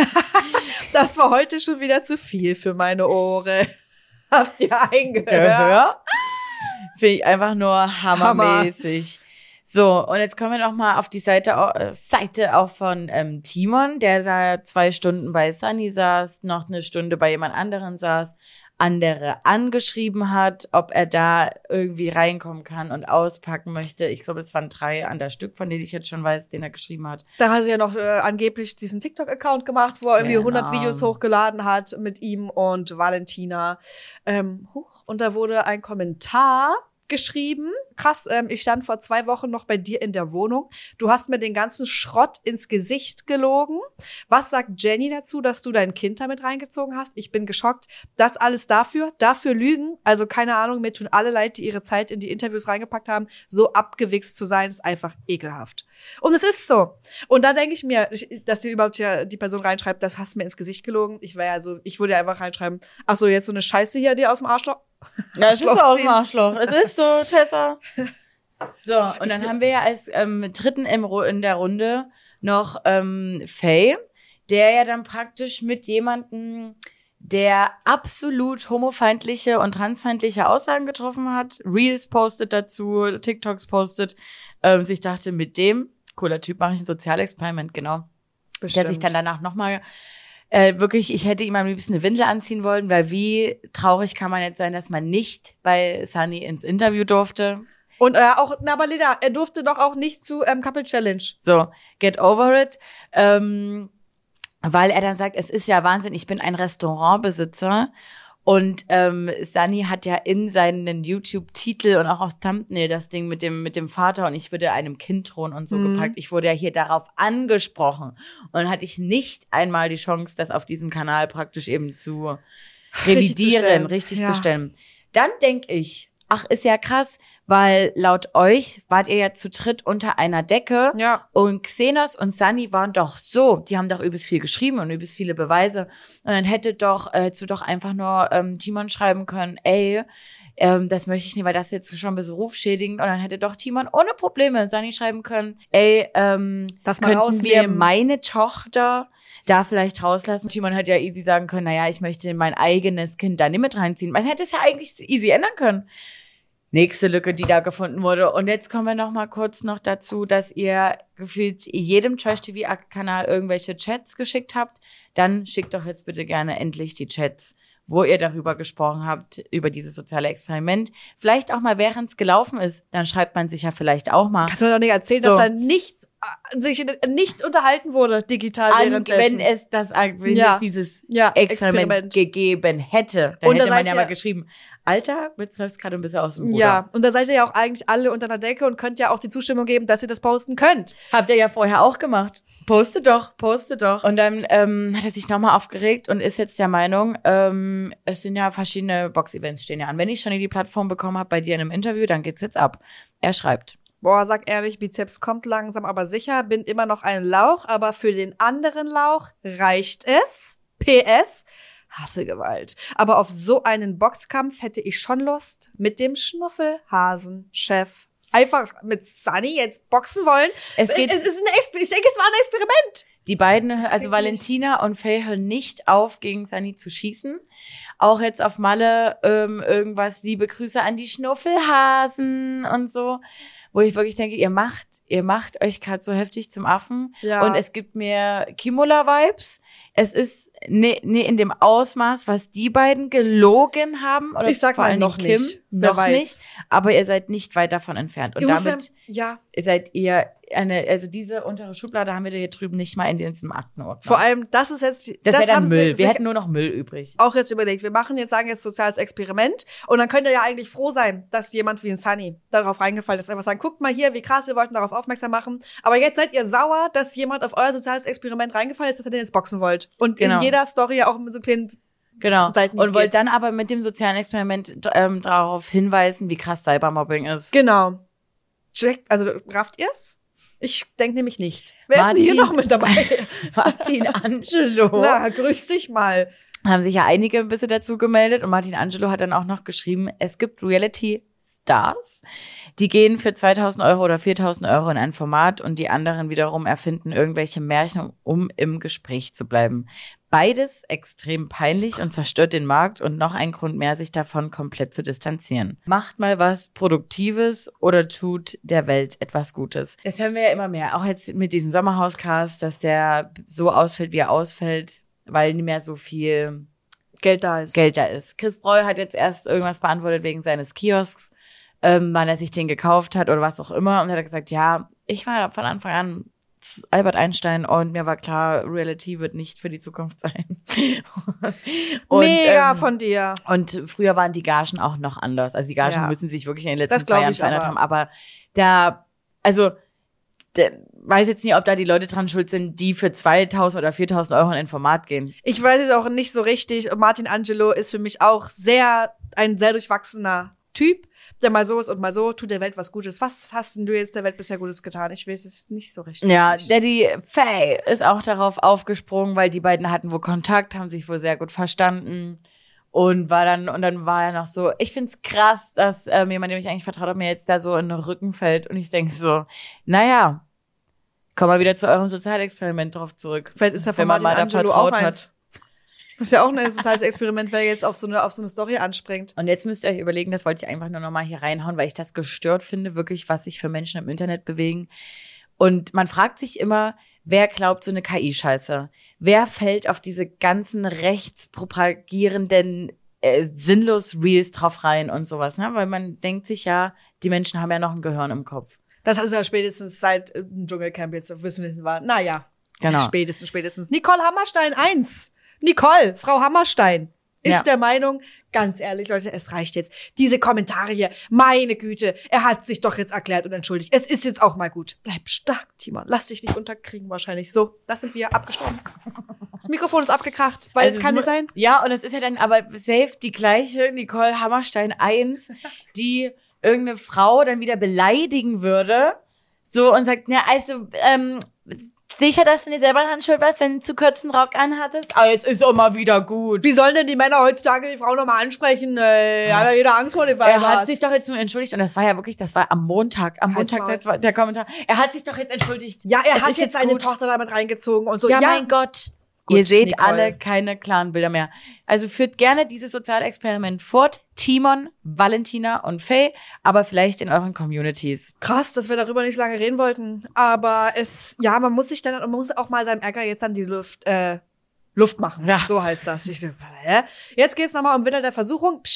Das war heute schon wieder zu viel für meine Ohren. Habt ihr ein Gehör? Finde ich einfach nur hammermäßig. So, und jetzt kommen wir noch mal auf die Seite auch von Timon, der da 2 Stunden bei Sunny saß, noch 1 Stunde bei jemand anderen saß, andere angeschrieben hat, ob er da irgendwie reinkommen kann und auspacken möchte. Ich glaube, es waren 3 an der Stück, von denen ich jetzt schon weiß, den er geschrieben hat. Da hat sie ja noch angeblich diesen TikTok-Account gemacht, wo er irgendwie 100 Videos hochgeladen hat mit ihm und Valentina. Und da wurde ein Kommentar geschrieben. Krass, ich stand vor 2 Wochen noch bei dir in der Wohnung. Du hast mir den ganzen Schrott ins Gesicht gelogen. Was sagt Jenny dazu, dass du dein Kind damit reingezogen hast? Ich bin geschockt. Das alles dafür Lügen. Also keine Ahnung, mir tun alle leid, die ihre Zeit in die Interviews reingepackt haben. So abgewichst zu sein, ist einfach ekelhaft. Und es ist so. Und da denke ich mir, dass sie überhaupt ja die Person reinschreibt, das hast du mir ins Gesicht gelogen. Ich würde ja einfach reinschreiben, ach so, jetzt so eine Scheiße hier dir aus dem Arschloch. Ja, es ist so aus dem Arschloch. Es ist so, Tessa. So, und dann haben wir ja als Dritten in der Runde noch Faye, der ja dann praktisch mit jemandem, der absolut homofeindliche und transfeindliche Aussagen getroffen hat, Reels postet dazu, TikToks postet, sich dachte, mit dem, cooler Typ, mache ich ein Sozialexperiment, genau. Bestimmt. Der sich dann danach nochmal wirklich, ich hätte ihm am liebsten eine Windel anziehen wollen, weil wie traurig kann man jetzt sein, dass man nicht bei Sunny ins Interview durfte. Und aber Leda, er durfte doch auch nicht zu Couple Challenge. So, get over it. Weil er dann sagt, es ist ja Wahnsinn, ich bin ein Restaurantbesitzer. Und Sunny hat ja in seinen YouTube-Titel und auch auf Thumbnail das Ding mit dem Vater und ich würde einem Kind drohen und so gepackt. Ich wurde ja hier darauf angesprochen. Und dann hatte ich nicht einmal die Chance, das auf diesem Kanal praktisch eben zu revidieren, richtig zu stellen. Dann denke ich, ach, ist ja krass, weil laut euch wart ihr ja zu dritt unter einer Decke. Ja. Und Xenos und Sunny waren doch so, die haben doch übelst viel geschrieben und übelst viele Beweise. Und dann hättest du doch einfach nur Timon schreiben können, ey, das möchte ich nicht, weil das jetzt schon ein bisschen rufschädigend. Und dann hätte doch Timon ohne Probleme Sunny schreiben können, ey, das mal könnten wir meine Tochter da vielleicht rauslassen. Timon hätte ja easy sagen können, naja, ich möchte mein eigenes Kind da nicht mit reinziehen. Man hätte es ja eigentlich easy ändern können. Nächste Lücke, die da gefunden wurde. Und jetzt kommen wir noch mal kurz noch dazu, dass ihr gefühlt jedem Trash-TV-Kanal irgendwelche Chats geschickt habt. Dann schickt doch jetzt bitte gerne endlich die Chats, wo ihr darüber gesprochen habt, über dieses soziale Experiment. Vielleicht auch mal, während es gelaufen ist. Dann schreibt man sich ja vielleicht auch mal. Kannst du mir doch nicht erzählen, dass da nichts sich nicht unterhalten wurde digital währenddessen. Wenn es dieses Experiment gegeben hätte, dann hätte man ja mal geschrieben, Alter, jetzt läuft's gerade ein bisschen aus dem Ruder. Ja, und da seid ihr ja auch eigentlich alle unter einer Decke und könnt ja auch die Zustimmung geben, dass ihr das posten könnt. Habt ihr ja vorher auch gemacht. Poste doch. Und dann hat er sich nochmal aufgeregt und ist jetzt der Meinung, es sind ja verschiedene Box-Events stehen ja an. Wenn ich schon die Plattform bekommen habe bei dir in einem Interview, dann geht's jetzt ab. Er schreibt: Boah, sag ehrlich, Bizeps kommt langsam, aber sicher, bin immer noch ein Lauch, aber für den anderen Lauch reicht es. PS, hasse Gewalt. Aber auf so einen Boxkampf hätte ich schon Lust, mit dem Schnuffelhasen-Chef einfach mit Sunny jetzt boxen wollen. Ich denke, es war ein Experiment. Die beiden, also Valentina und Faye, hören nicht auf, gegen Sunny zu schießen. Auch jetzt auf Malle irgendwas, liebe Grüße an die Schnuffelhasen und so. Wo ich wirklich denke, ihr macht euch gerade so heftig zum Affen. Ja. Und es gibt mir Kimola-Vibes. Es ist in dem Ausmaß, was die beiden gelogen haben. Oder ich sag mal noch Kim, nicht. Noch nicht. Aber ihr seid nicht weit davon entfernt. Und damit seid ihr also diese untere Schublade haben wir hier drüben nicht mal in diesem Aktenordner. Vor allem, das ist jetzt, das wäre dann Müll. Wir hätten nur noch Müll übrig. Auch jetzt überlegt, sagen jetzt soziales Experiment und dann könnt ihr ja eigentlich froh sein, dass jemand wie ein Sunny darauf reingefallen ist. Einfach sagen, guckt mal hier, wie krass, wir wollten darauf aufmerksam machen. Aber jetzt seid ihr sauer, dass jemand auf euer soziales Experiment reingefallen ist, dass ihr den jetzt boxen wollt. Und in jeder Story ja auch mit so kleinen Seiten und wollt dann aber mit dem sozialen Experiment darauf hinweisen, wie krass Cybermobbing ist. Genau. Also, rafft ihr's? Ich denke nämlich nicht. Wer ist denn hier noch mit dabei? Martin Angelo. Na, grüß dich mal. Haben sich ja einige ein bisschen dazu gemeldet und Martin Angelo hat dann auch noch geschrieben, es gibt Reality-Stars, die gehen für 2.000 € oder 4.000 € in ein Format und die anderen wiederum erfinden irgendwelche Märchen, um im Gespräch zu bleiben. Beides extrem peinlich und zerstört den Markt und noch ein Grund mehr, sich davon komplett zu distanzieren. Macht mal was Produktives oder tut der Welt etwas Gutes. Das hören wir ja immer mehr, auch jetzt mit diesem Sommerhauscast, dass der so ausfällt, wie er ausfällt, weil nicht mehr so viel Geld da ist. Chris Breu hat jetzt erst irgendwas beantwortet wegen seines Kiosks, wann er sich den gekauft hat oder was auch immer. Und er hat gesagt, ja, ich war von Anfang an Albert Einstein und mir war klar, Reality wird nicht für die Zukunft sein. Und, mega von dir. Und früher waren die Gagen auch noch anders. Also die Gagen müssen sich wirklich in den letzten 2 Jahren verändert haben. Aber weiß jetzt nicht, ob da die Leute dran schuld sind, die für 2.000 oder 4.000 € in ein Format gehen. Ich weiß es auch nicht so richtig. Martin Angelo ist für mich auch ein sehr durchwachsener Typ, der mal so ist und mal so, tut der Welt was Gutes. Was hast denn du jetzt der Welt bisher Gutes getan? Ich weiß es nicht so richtig. Ja, Daddy Faye ist auch darauf aufgesprungen, weil die beiden hatten wohl Kontakt, haben sich wohl sehr gut verstanden. Und dann war er noch so, ich find's krass, dass jemand, dem ich eigentlich vertraut habe, mir jetzt da so in den Rücken fällt. Und ich denke so, naja, komm mal wieder zu eurem Sozialexperiment drauf zurück. Vielleicht ist ja von Martin Angelo auch eins. Das ist ja auch ein soziales Experiment, wer jetzt auf so eine Story anspringt. Und jetzt müsst ihr euch überlegen, das wollte ich einfach nur noch mal hier reinhauen, weil ich das gestört finde, wirklich, was sich für Menschen im Internet bewegen. Und man fragt sich immer, wer glaubt so eine KI-Scheiße? Wer fällt auf diese ganzen rechtspropagierenden sinnlos Reels drauf rein und sowas, ne? Weil man denkt sich ja, die Menschen haben ja noch ein Gehirn im Kopf. Das ist ja spätestens seit dem Dschungelcamp jetzt wissen wir, war. Naja, genau. Spätestens. Nicole Hammerstein 1. Nicole, Frau Hammerstein, ist der Meinung, ganz ehrlich, Leute, es reicht jetzt. Diese Kommentare hier, meine Güte, er hat sich doch jetzt erklärt und entschuldigt. Es ist jetzt auch mal gut. Bleib stark, Timon. Lass dich nicht unterkriegen wahrscheinlich. So, das sind wir abgestorben. Das Mikrofon ist abgekracht, weil es kann nicht sein. Ja, und es ist ja dann aber safe die gleiche Nicole Hammerstein 1, die irgendeine Frau dann wieder beleidigen würde. So, und sagt, na, also, sicher, dass du dir selber dran schuld warst, wenn du zu kurzen Rock anhattest? Ah, jetzt ist auch mal wieder gut. Wie sollen denn die Männer heutzutage die Frau nochmal ansprechen? Hat ja jeder Angst vor dem Fall. Er hat sich doch jetzt nur entschuldigt und das war ja wirklich, das war am Montag der Kommentar. Er hat sich doch jetzt entschuldigt. Ja, er hat jetzt seine Tochter damit reingezogen und so. Ja, mein Gott. Gut, ihr seht Nicole. Alle keine klaren Bilder mehr. Also führt gerne dieses Sozialexperiment fort. Timon, Valentina und Faye, aber vielleicht in euren Communities. Krass, dass wir darüber nicht lange reden wollten. Aber man muss auch mal seinem Ärger jetzt an die Luft machen. Ja. So heißt das. Ich so, hä? Jetzt geht's nochmal um Winter der Versuchung. Psst.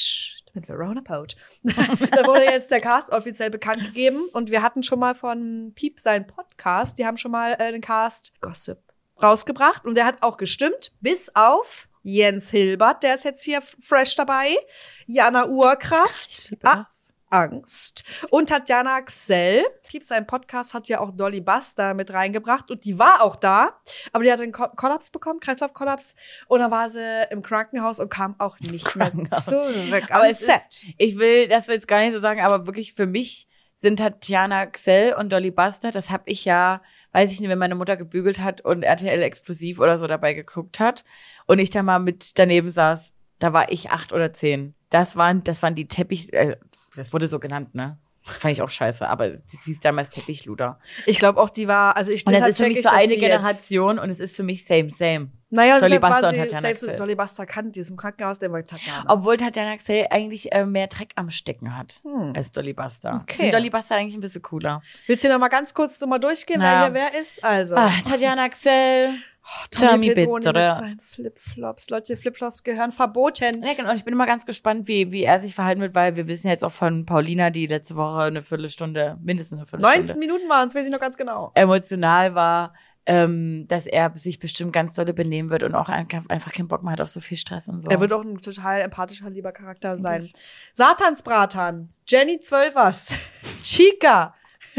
Mit Verona Pote. Da wurde jetzt der Cast offiziell bekannt gegeben und wir hatten schon mal von Piep seinen Podcast, die haben schon mal den Cast Gossip rausgebracht und der hat auch gestimmt, bis auf Jens Hilbert, der ist jetzt hier fresh dabei, Jana Urkraft, Angst und Tatjana Xell. Piep sein Podcast hat ja auch Dolly Buster mit reingebracht und die war auch da, aber die hat einen Kollaps bekommen, Kreislaufkollaps und dann war sie im Krankenhaus und kam auch nicht mehr zurück. Aber es ist, ich will das jetzt gar nicht so sagen, aber wirklich für mich sind Tatjana Xell und Dolly Buster, das habe ich ja, weiß ich nicht, wenn meine Mutter gebügelt hat und RTL Explosiv oder so dabei geguckt hat und ich da mal mit daneben saß, da war ich 8 oder 10. Das waren die Teppich, das wurde so genannt, ne? Fand ich auch scheiße, aber sie ist damals Teppichluder. Ich glaube auch, die war, also ich und das ist für mich so eine Generation und es ist für mich same. Naja, Dolly deshalb Buster war und sie Tatjana selbst Xell. Dolly Buster kannte, die ist im Krankenhaus, der war Tatjana. Obwohl Tatjana Xell eigentlich mehr Dreck am Stecken hat als Dolly Buster. Okay. Ich finde Dolly Buster eigentlich ein bisschen cooler. Willst du noch mal ganz kurz durchgehen, wer ist? Also Tatjana Xell, Tommy Petroni Petroni mit seinen Flipflops. Leute, Flipflops gehören verboten. Ja, genau. Und ich bin immer ganz gespannt, wie er sich verhalten wird, weil wir wissen jetzt auch von Paulina, die letzte Woche mindestens eine Viertelstunde. 19 Minuten waren es, weiß ich noch ganz genau. Emotional war, dass er sich bestimmt ganz dolle benehmen wird und auch einfach keinen Bock mehr hat auf so viel Stress und so. Er wird auch ein total empathischer, lieber Charakter sein. Satansbratan, Jenny Zwölfers, Chica.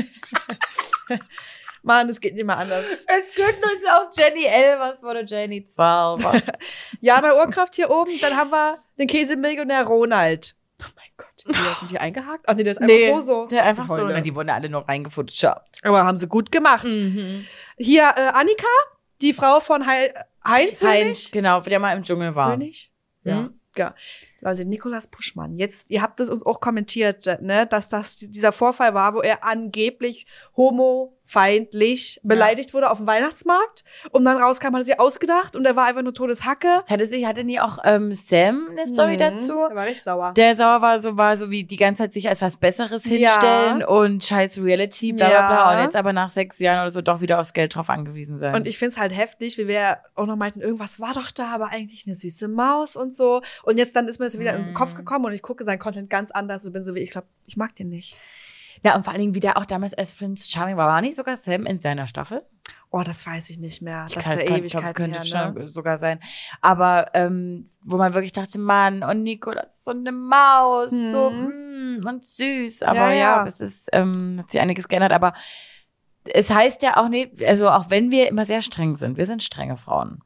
Mann, es geht nicht mehr anders. Es geht uns aus Jenny Elvers wurde Jenny 12. Jana Urkraft hier oben, dann haben wir den Käsemillionär Ronald. Oh mein Gott, sind die eingehakt? Ach nee, der ist einfach so. Der einfach so. Na, die wurden alle nur reingefutscht. Aber haben sie gut gemacht. Hier Annika, die Frau von Heinz, genau, der mal im Dschungel war. König? Ja. Leute, Nikolaus Puschmann, jetzt, ihr habt es uns auch kommentiert, ne, dass das dieser Vorfall war, wo er angeblich homofeindlich beleidigt wurde auf dem Weihnachtsmarkt und dann rauskam, hat er sich ausgedacht und er war einfach nur Todeshacke. Hatte nie auch Sam eine Story dazu? Der war richtig sauer. Der sauer war so wie die ganze Zeit sich als was Besseres hinstellen und scheiß Reality, bla bla bla und jetzt aber nach 6 Jahren oder so doch wieder aufs Geld drauf angewiesen sein. Und ich find's halt heftig, wie wir auch noch meinten, irgendwas war doch da, aber eigentlich eine süße Maus und so. Und jetzt dann ist mir das wieder in den Kopf gekommen und ich gucke seinen Content ganz anders und bin so wie, ich glaube, ich mag den nicht. Ja, und vor allen Dingen, wie der auch damals als Prince Charming war nicht sogar Sam in seiner Staffel? Oh, das weiß ich nicht mehr. Das ist ja ja Ewigkeiten das könnte her, schon sogar sein. Aber wo man wirklich dachte, Mann, und Nico, das ist so eine Maus, so und süß. Aber ja, es ist, hat sich einiges geändert. Aber es heißt ja auch nicht, also auch wenn wir immer sehr streng sind, wir sind strenge Frauen.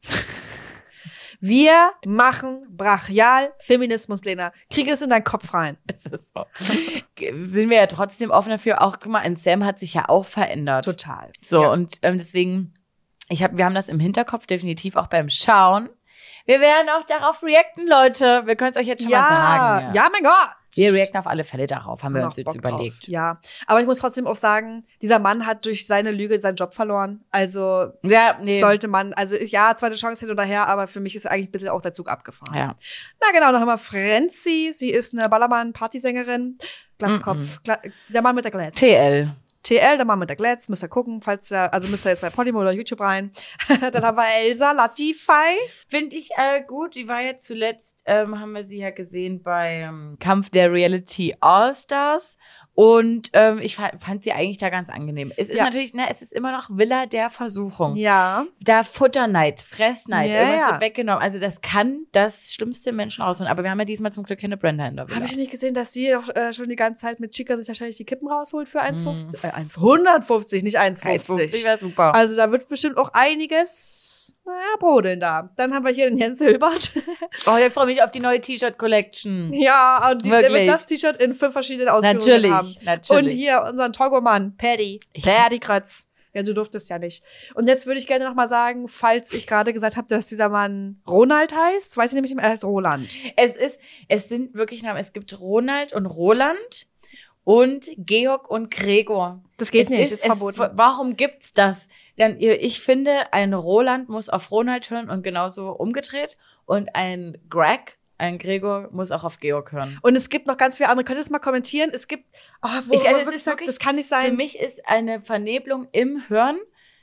Wir machen brachial Feminismus, Lena. Krieg es in deinen Kopf rein. So. Sind wir ja trotzdem offen dafür. Auch, guck mal, ein Sam hat sich ja auch verändert. Total. So, und deswegen, wir haben das im Hinterkopf definitiv auch beim Schauen. Wir werden auch darauf reacten, Leute. Wir können es euch jetzt schon mal sagen. Ja, mein Gott. Wir reacten auf alle Fälle darauf, haben wir uns jetzt überlegt. Drauf. Ja, aber ich muss trotzdem auch sagen, dieser Mann hat durch seine Lüge seinen Job verloren. Also sollte man, zweite Chance hin oder her, aber für mich ist eigentlich ein bisschen auch der Zug abgefahren. Ja. Na genau, noch einmal Frenzy. Sie ist eine Ballermann-Partysängerin. Glatzkopf. Der Mann mit der Glatz. TL, der Mann mit der Glatz, müsst ihr gucken, müsst ihr jetzt bei Podimo oder YouTube rein. Dann haben wir Elsa Latify. Finde ich gut, die war ja zuletzt, haben wir sie ja gesehen bei Kampf der Reality All-Stars und ich fand sie eigentlich da ganz angenehm. Es ist natürlich, es ist immer noch Villa der Versuchung. Ja. Da Futterneid, Fressneid, irgendwas wird weggenommen. Also das kann das schlimmste Menschen rausholen. Aber wir haben ja diesmal zum Glück keine Brenda in der Villa. Habe ich nicht gesehen, dass sie doch schon die ganze Zeit mit Chica sich wahrscheinlich die Kippen rausholt für 1,50? 150, nicht 1,50. 1,50 wäre super. Also da wird bestimmt auch einiges, brodeln da. Dann haben wir hier den Jens Hilbert. Oh, ich freue mich auf die neue T-Shirt-Collection. Ja, und der wird das T-Shirt in 5 verschiedenen Ausführungen haben. Natürlich. Und hier unseren Togo-Mann, Paddy Krötz. Ja, du durftest ja nicht. Und jetzt würde ich gerne noch mal sagen, falls ich gerade gesagt habe, dass dieser Mann Ronald heißt, weiß ich nämlich nicht mehr, er heißt Roland. Es sind wirklich Namen. Es gibt Ronald und Roland und Georg und Gregor. Das geht nicht, ist verboten. Warum gibt's das? Denn ich finde, ein Roland muss auf Ronald hören und genauso umgedreht. Und ein Gregor muss auch auf Georg hören. Und es gibt noch ganz viele andere. Könnt ihr das mal kommentieren? Es gibt, das kann nicht sein. Für mich ist eine Vernebelung im Hören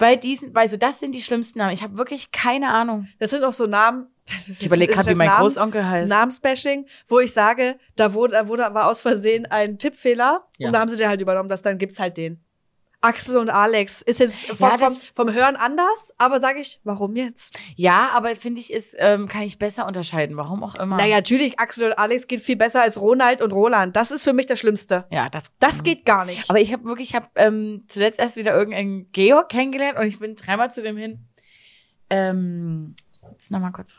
das sind die schlimmsten Namen. Ich habe wirklich keine Ahnung. Das sind auch so Namen. Ich überlege gerade, wie mein Großonkel heißt. Namensbashing, wo ich sage, war aus Versehen ein Tippfehler und da haben sie den halt übernommen, dann gibt's halt den. Axel und Alex ist jetzt vom Hören anders, aber sage ich, warum jetzt? Ja, aber finde ich, kann ich besser unterscheiden, warum auch immer. Naja, natürlich, Axel und Alex geht viel besser als Ronald und Roland. Das ist für mich das Schlimmste. Ja, das geht gar nicht. Aber ich habe zuletzt erst wieder irgendeinen Georg kennengelernt und ich bin 3-mal zu dem hin. Jetzt nochmal kurz.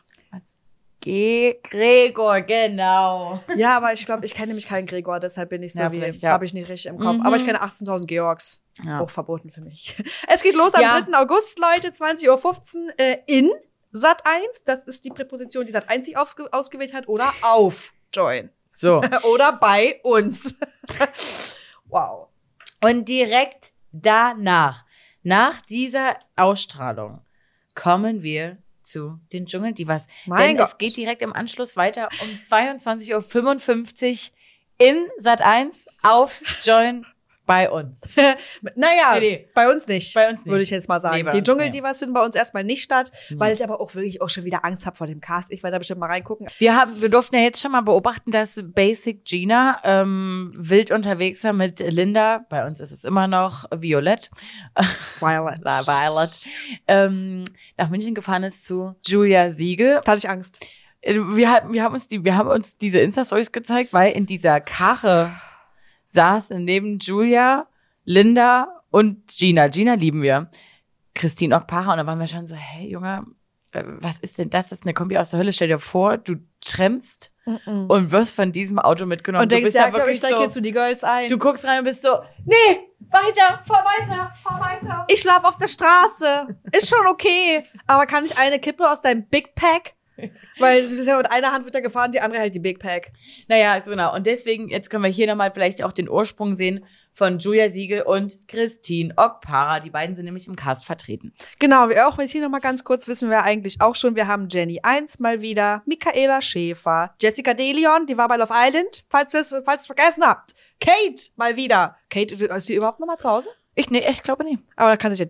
Gregor, genau. Ja, aber ich glaube, ich kenne nämlich keinen Gregor, deshalb bin ich so habe ich nicht richtig im Kopf. Aber ich kenne 18.000 Georgs. Ja. Auch verboten für mich. Es geht los am 3. August, Leute, 20:15 Uhr in Sat.1. Das ist die Präposition, die Sat.1 sich ausgewählt hat. Oder auf Join. So. Oder bei uns. Wow. Und direkt danach, nach dieser Ausstrahlung, kommen wir zu den Dschungeldivas. Denn es geht direkt im Anschluss weiter um 22:55 Uhr in Sat.1 auf Join bei uns. Naja, bei uns nicht. Bei uns nicht. Würde ich jetzt mal sagen. Die Dschungeldivas finden bei uns erstmal nicht statt, weil ich aber auch wirklich auch schon wieder Angst habe vor dem Cast. Ich werde da bestimmt mal reingucken. Wir durften ja jetzt schon mal beobachten, dass Basic Gina wild unterwegs war mit Linda. Bei uns ist es immer noch Violet. Nach München gefahren ist zu Julia Siegel. Da hatte ich Angst. Wir haben uns diese Insta-Stories gezeigt, weil in dieser Karre saßen neben Julia, Linda und Gina. Gina lieben wir. Christine Okpara. Und da waren wir schon so, hey, Junge, was ist denn das? Das ist eine Kombi aus der Hölle. Stell dir vor, du tremmst und wirst von diesem Auto mitgenommen. Und denkst, ja, ich steig jetzt zu die Girls ein. Du guckst rein und bist so, nee, fahr weiter. Ich schlaf auf der Straße. Ist schon okay. Aber kann ich eine Kippe aus deinem Big Pack? Weil mit einer Hand wird er gefahren, die andere hält die Big Pack. Naja, genau. Und deswegen, jetzt können wir hier nochmal vielleicht auch den Ursprung sehen von Julia Siegel und Christine Okpara. Die beiden sind nämlich im Cast vertreten. Genau, wir auch hier nochmal ganz kurz wissen wir eigentlich auch schon, wir haben Jenny 1 mal wieder, Michaela Schäfer, Jessica De Leon, die war bei Love Island, falls ihr es vergessen habt. Kate mal wieder. Kate, ist sie überhaupt nochmal zu Hause? Ich glaube nicht. Aber da kann sich ja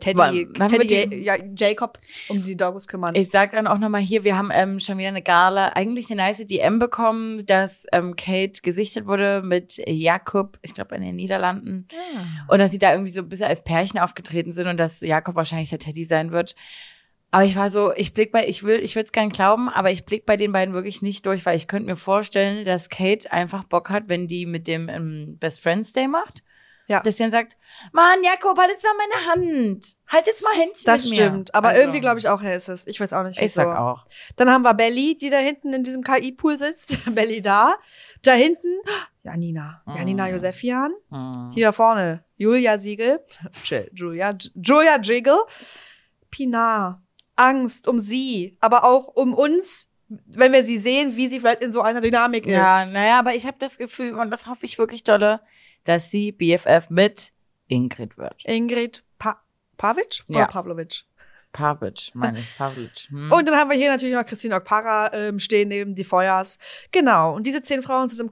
Jacob um die Doggos kümmern. Ich sag dann auch nochmal hier, wir haben schon wieder eine Gala, eigentlich eine nice DM bekommen, dass Kate gesichtet wurde mit Jakob, ich glaube in den Niederlanden. Ja. Und dass sie da irgendwie so ein bisschen als Pärchen aufgetreten sind und dass Jakob wahrscheinlich der Teddy sein wird. Aber ich war so, ich würde es gern glauben, aber ich blick bei den beiden wirklich nicht durch, weil ich könnte mir vorstellen, dass Kate einfach Bock hat, wenn die mit dem Best Friends Day macht. Ja. Dass sie dann sagt, Mann, Jakob, halt jetzt mal meine Hand. Halt jetzt mal Händchen das mit mir. Das stimmt, aber irgendwie glaube ich auch, er ist es. Ich weiß auch nicht, wieso. Ich sag auch. Dann haben wir Belly, die da hinten in diesem KI-Pool sitzt. Belly da. Da hinten, Janina Josefian. Hier vorne, Julia Siegel. Julia Jiggle. Pinar. Angst um sie, aber auch um uns, wenn wir sie sehen, wie sie vielleicht in so einer Dynamik ist. Ja, naja, aber ich habe das Gefühl, und das hoffe ich wirklich dolle, dass sie BFF mit Ingrid wird. Ingrid Pavic? Ja. Oder Pavlovic? Pavic, meine ich, Pavlic. Und dann haben wir hier natürlich noch Christine Okpara stehen neben die Feuers. Genau, und diese 10 Frauen sind im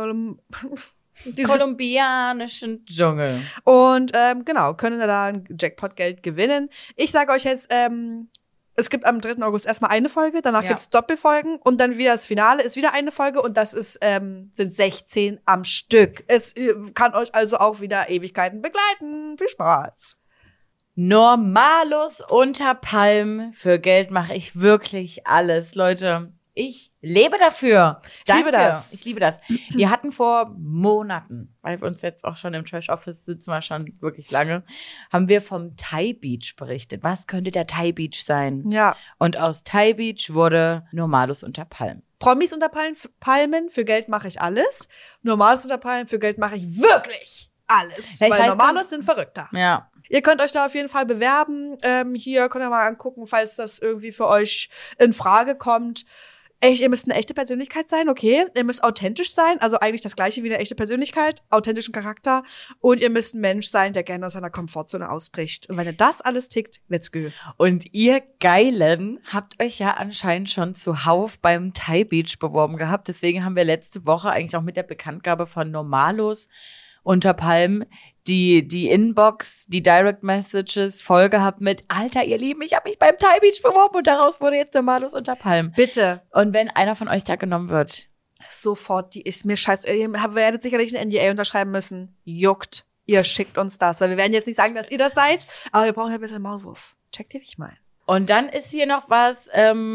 kolumbianischen Dschungel. Und genau, können da ein Jackpot-Geld gewinnen. Ich sage euch jetzt, es gibt am 3. August erstmal eine Folge, danach gibt's Doppelfolgen und dann wieder das Finale ist wieder eine Folge und das ist sind 16 am Stück. Es kann euch also auch wieder Ewigkeiten begleiten. Viel Spaß. Normalos unter Palmen. Für Geld mache ich wirklich alles, Leute. Ich lebe dafür. Ich liebe das. Ich liebe das. Wir hatten vor Monaten, weil wir uns jetzt auch schon im Trash Office sitzen, wir schon wirklich lange, haben wir vom Thai Beach berichtet. Was könnte der Thai Beach sein? Ja. Und aus Thai Beach wurde Normalos unter Palmen. Promis unter Palmen, für Geld mache ich alles. Normalos unter Palmen, für Geld mache ich wirklich alles. Ja, weil Normalos sind verrückter. Ja. Ihr könnt euch da auf jeden Fall bewerben. Hier könnt ihr mal angucken, falls das irgendwie für euch in Frage kommt. Ihr müsst eine echte Persönlichkeit sein, okay? Ihr müsst authentisch sein, also eigentlich das Gleiche wie eine echte Persönlichkeit, authentischen Charakter. Und ihr müsst ein Mensch sein, der gerne aus seiner Komfortzone ausbricht. Und wenn ihr das alles tickt, let's go. Und ihr Geilen habt euch ja anscheinend schon zuhauf beim Thai Beach beworben gehabt. Deswegen haben wir letzte Woche eigentlich auch mit der Bekanntgabe von Normalos unter Palmen die Inbox, die Direct Messages voll gehabt mit Alter, ihr Lieben, ich habe mich beim Thai Beach beworben und daraus wurde jetzt der Malus unter Palmen. Bitte. Und wenn einer von euch da genommen wird, sofort, die ist mir scheiße. Ihr werdet sicherlich ein NDA unterschreiben müssen. Juckt. Ihr schickt uns das, weil wir werden jetzt nicht sagen, dass ihr das seid, aber wir brauchen ja ein bisschen Maulwurf. Checkt ihr, wie ich meine? Und dann ist hier noch was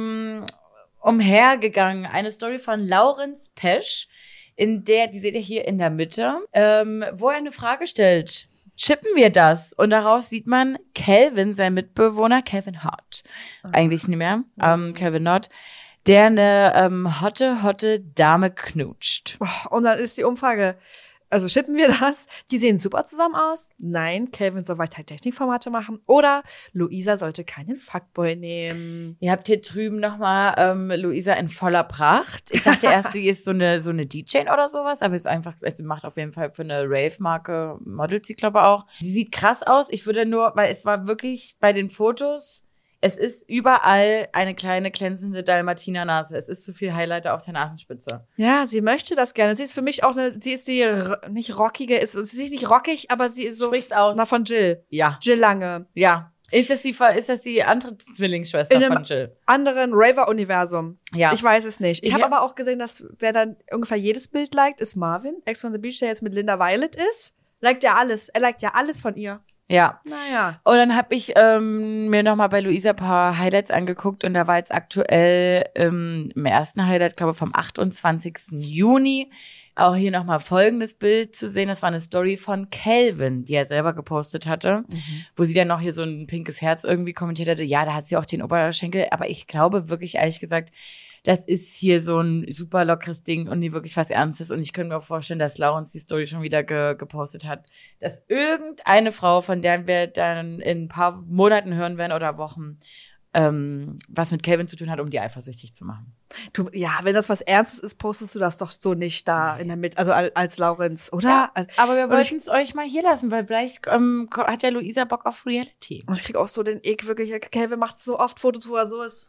umhergegangen. Eine Story von Laurenz Pesch, in der, die seht ihr hier in der Mitte, wo er eine Frage stellt. Chippen wir das? Und daraus sieht man Calvin, sein Mitbewohner, Calvin Hart. Eigentlich nicht mehr, Calvin Hart, der eine hotte Dame knutscht. Und dann ist die Umfrage, also chippen wir das? Die sehen super zusammen aus. Nein, Calvin soll weiter Technikformate machen. Oder Luisa sollte keinen Fuckboy nehmen. Ihr habt hier drüben nochmal Luisa in voller Pracht. Ich dachte erst, sie ist so eine DJ oder sowas, aber ist einfach, sie macht auf jeden Fall für eine Rave-Marke, modelt sie, glaube ich, auch. Sie sieht krass aus. Ich würde nur, weil es war wirklich bei den Fotos, es ist überall eine kleine glänzende Dalmatiner-Nase. Es ist zu viel Highlighter auf der Nasenspitze. Ja, sie möchte das gerne. Sie ist für mich auch sie ist die nicht rockige, sie ist nicht rockig, aber sie ist so. Sprich's aus. Na, von Jill. Ja. Jill Lange. Ja. Ist das die andere Zwillingsschwester von Jill? Anderen Raver-Universum. Ja. Ich weiß es nicht. Ich habe aber auch gesehen, dass wer dann ungefähr jedes Bild liked, ist Marvin. Ex on the Beach, der jetzt mit Linda Violet ist. Liked ja alles. Er liked ja alles von ihr. Ja. Naja. Und dann habe ich mir nochmal bei Luisa ein paar Highlights angeguckt und da war jetzt aktuell im ersten Highlight, glaube ich, vom 28. Juni auch hier nochmal folgendes Bild zu sehen. Das war eine Story von Calvin, die er selber gepostet hatte, wo sie dann noch hier so ein pinkes Herz irgendwie kommentiert hatte. Ja, da hat sie auch den Oberschenkel, aber ich glaube wirklich, ehrlich gesagt, das ist hier so ein super lockeres Ding und nie wirklich was Ernstes. Und ich könnte mir auch vorstellen, dass Laurens die Story schon wieder gepostet hat, dass irgendeine Frau, von der wir dann in ein paar Monaten hören werden oder Wochen, was mit Calvin zu tun hat, um die eifersüchtig zu machen. Ja, wenn das was Ernstes ist, postest du das doch so nicht da in der Mitte, also als Laurenz, oder? Ja, aber wir wollten es euch mal hier lassen, weil vielleicht hat ja Luisa Bock auf Reality. Und ich krieg auch so den Ick, wirklich. Calvin macht so oft Fotos, wo er so ist.